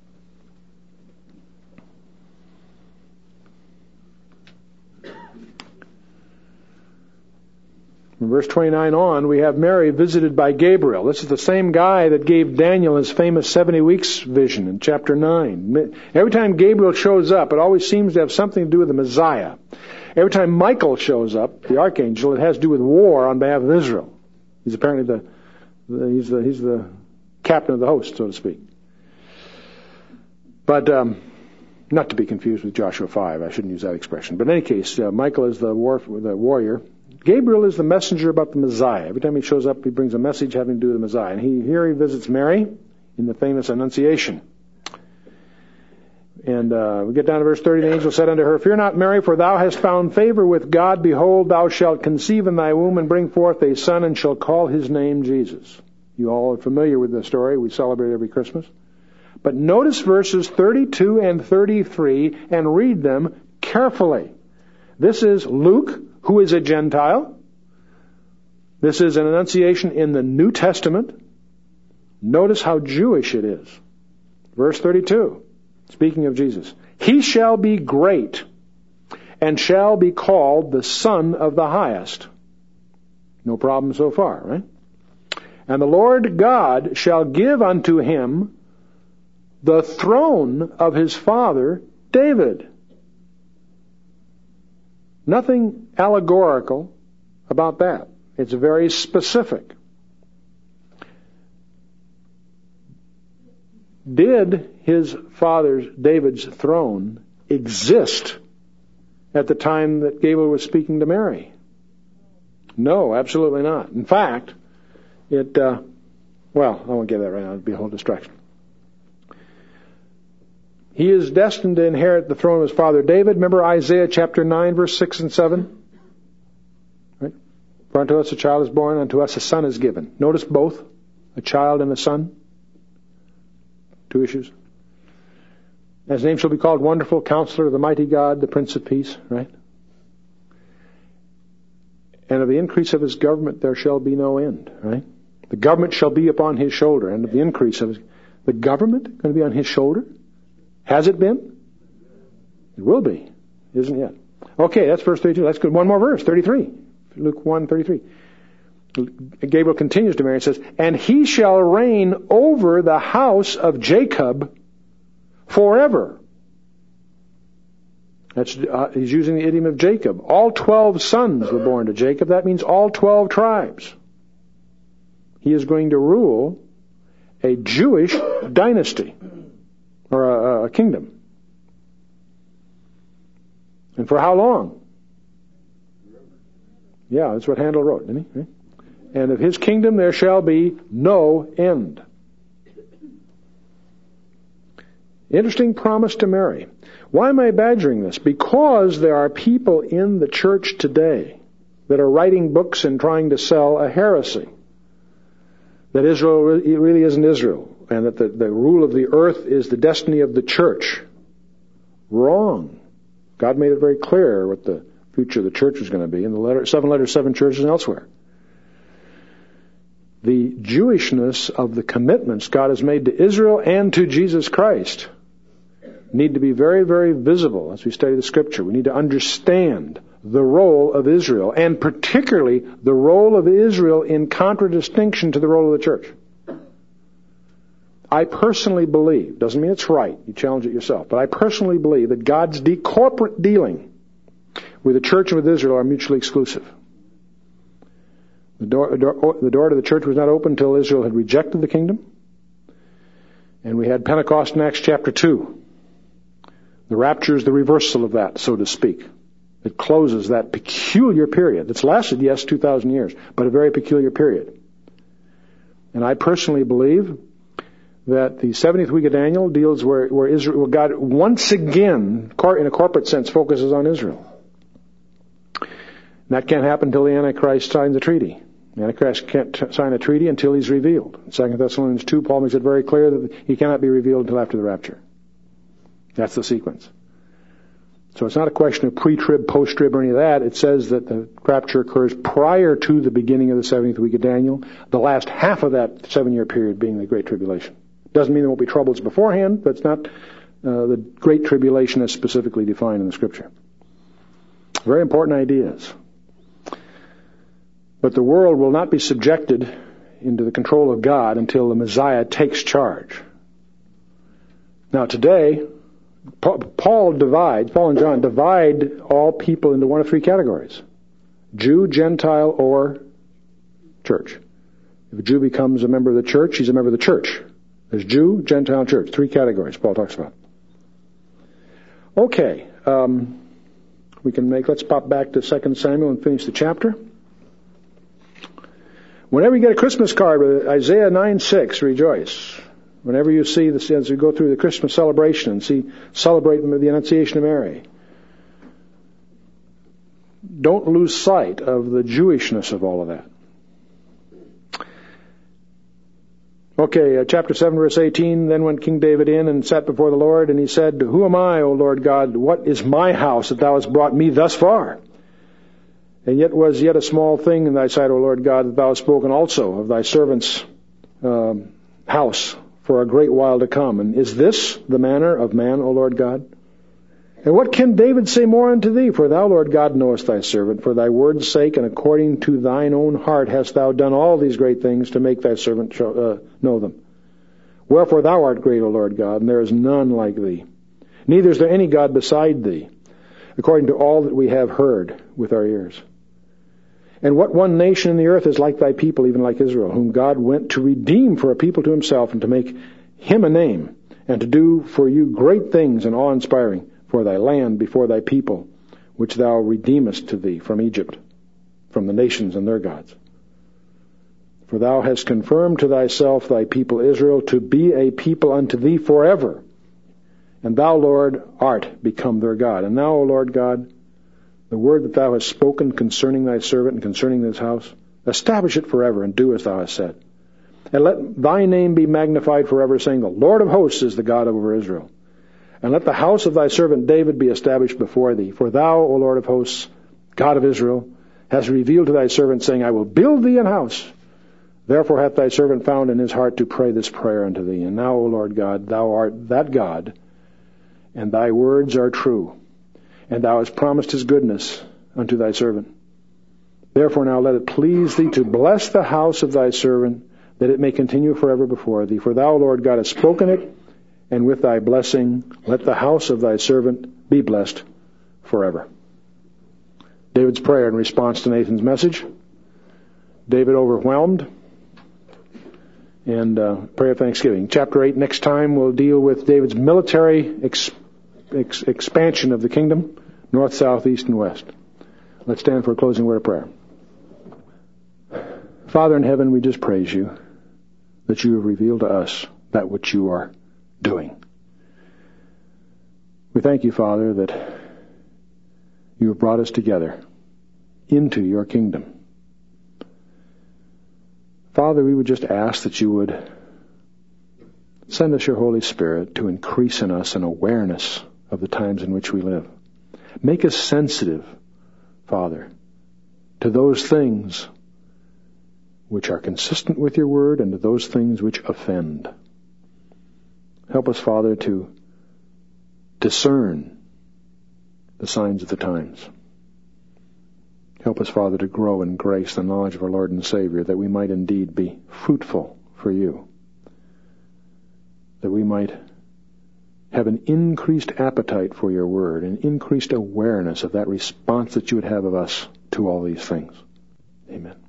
From verse twenty-nine on, we have Mary visited by Gabriel. This is the same guy that gave Daniel his famous seventy weeks vision in chapter nine. Every time Gabriel shows up, it always seems to have something to do with the Messiah. Every time Michael shows up, the archangel, it has to do with war on behalf of Israel. He's apparently the, the he's the he's the captain of the host, so to speak. But um, not to be confused with Joshua five. I shouldn't use that expression. But in any case, uh, Michael is the war the warrior. Gabriel is the messenger about the Messiah. Every time he shows up, he brings a message having to do with the Messiah. And he, here he visits Mary in the famous Annunciation. And uh, we get down to verse thirty. The angel said unto her, Fear not, Mary, for thou hast found favor with God. Behold, thou shalt conceive in thy womb and bring forth a son, and shall call his name Jesus. You all are familiar with the story. We celebrate every Christmas. But notice verses thirty-two and thirty-three and read them carefully. This is Luke, who is a Gentile. This is an annunciation in the New Testament. Notice how Jewish it is. Verse thirty-two, speaking of Jesus. He shall be great, and shall be called the Son of the Highest. No problem so far, right? And the Lord God shall give unto him the throne of his father David. Nothing allegorical about that. It's very specific. Did his father David's throne exist at the time that Gabriel was speaking to Mary? No, absolutely not. In fact, it, uh, well, I won't get that right now. It'd be a whole distraction. He is destined to inherit the throne of his father David. Remember Isaiah chapter nine, verse six and seven? Right? For unto us a child is born, unto us a son is given. Notice both, a child and a son. Two issues. His name shall be called Wonderful, Counselor, the Mighty God, the Prince of Peace, right? And of the increase of his government there shall be no end, right? The government shall be upon his shoulder, and of the increase of his... The government going to be on his shoulder? Has it been? It will be. Isn't yet. Okay, that's verse thirty-two. That's good. One more verse, thirty-three. Luke one, thirty-three. Gabriel continues to Mary and says, And he shall reign over the house of Jacob forever. That's, uh, he's using the idiom of Jacob. All twelve sons were born to Jacob. That means all twelve tribes. He is going to rule a Jewish dynasty. Or a, a kingdom. And for how long? Yeah, that's what Handel wrote, didn't he? And of his kingdom there shall be no end. Interesting promise to Mary. Why am I badgering this? Because there are people in the church today that are writing books and trying to sell a heresy. That Israel really isn't Israel. And that the, the rule of the earth is the destiny of the church. Wrong. God made it very clear what the future of the church was going to be in the letter, seven letters, seven churches, and elsewhere. The Jewishness of the commitments God has made to Israel and to Jesus Christ need to be very, very visible as we study the Scripture. We need to understand the role of Israel, and particularly the role of Israel in contradistinction to the role of the church. I personally believe, doesn't mean it's right, you challenge it yourself, but I personally believe that God's de- corporate dealing with the church and with Israel are mutually exclusive. The door, door, the door to the church was not open until Israel had rejected the kingdom. And we had Pentecost in Acts chapter two. The rapture is the reversal of that, so to speak. It closes that peculiar period that's lasted, yes, two thousand years, but a very peculiar period. And I personally believe that the seventieth week of Daniel deals where, where Israel, where God once again, in a corporate sense, focuses on Israel. And that can't happen until the Antichrist signs a treaty. The Antichrist can't t- sign a treaty until he's revealed. In Second Thessalonians two, Paul makes it very clear that he cannot be revealed until after the rapture. That's the sequence. So it's not a question of pre-trib, post-trib, or any of that. It says that the rapture occurs prior to the beginning of the seventieth week of Daniel, the last half of that seven-year period being the Great Tribulation. Doesn't mean there won't be troubles beforehand, but it's not uh, the Great Tribulation as specifically defined in the Scripture. Very important ideas. But the world will not be subjected into the control of God until the Messiah takes charge. Now today, Paul divides, Paul and John divide all people into one of three categories: Jew, Gentile, or church. If a Jew becomes a member of the church, he's a member of the church. There's Jew, Gentile, church. Three categories Paul talks about. Okay, um, we can make, let's pop back to Second Samuel and finish the chapter. Whenever you get a Christmas card with Isaiah nine six, rejoice. Whenever you see this, as you go through the Christmas celebration and see, celebrate the Annunciation of Mary, don't lose sight of the Jewishness of all of that. Okay, uh, chapter seven, verse eighteen, then went King David in and sat before the Lord, and he said, Who am I, O Lord God? What is my house that thou hast brought me thus far? And yet was yet a small thing in thy sight, O Lord God, that thou hast spoken also of thy servant's uh, house for a great while to come. And is this the manner of man, O Lord God? And what can David say more unto thee? For thou, Lord God, knowest thy servant. For thy word's sake, and according to thine own heart, hast thou done all these great things to make thy servant show, uh, know them. Wherefore thou art great, O Lord God, and there is none like thee. Neither is there any God beside thee, according to all that we have heard with our ears. And what one nation in the earth is like thy people, even like Israel, whom God went to redeem for a people to himself, and to make him a name, and to do for you great things and awe-inspiring for thy land before thy people, which thou redeemest to thee from Egypt, from the nations and their gods. For thou hast confirmed to thyself thy people Israel to be a people unto thee forever. And thou, Lord, art become their God. And thou, O Lord God, the word that thou hast spoken concerning thy servant and concerning this house, establish it forever, and do as thou hast said. And let thy name be magnified forever, saying, The Lord of hosts is the God over Israel. And let the house of thy servant David be established before thee. For thou, O Lord of hosts, God of Israel, hast revealed to thy servant, saying, I will build thee an house. Therefore hath thy servant found in his heart to pray this prayer unto thee. And now, O Lord God, thou art that God, and thy words are true. And thou hast promised his goodness unto thy servant. Therefore now let it please thee to bless the house of thy servant, that it may continue forever before thee. For thou, Lord God, hast spoken it, and with thy blessing let the house of thy servant be blessed forever. David's prayer in response to Nathan's message. David overwhelmed. And uh, prayer of thanksgiving. Chapter eight, next time, we'll deal with David's military ex- ex- expansion of the kingdom, north, south, east, and west. Let's stand for a closing word of prayer. Father in heaven, we just praise you that you have revealed to us that which you are doing. We thank you, Father, that you have brought us together into your kingdom. Father, we would just ask that you would send us your Holy Spirit to increase in us an awareness of the times in which we live. Make us sensitive, Father, to those things which are consistent with your word and to those things which offend. Help us, Father, to discern the signs of the times. Help us, Father, to grow in grace and knowledge of our Lord and Savior, that we might indeed be fruitful for you, that we might have an increased appetite for your word, an increased awareness of that response that you would have of us to all these things. Amen.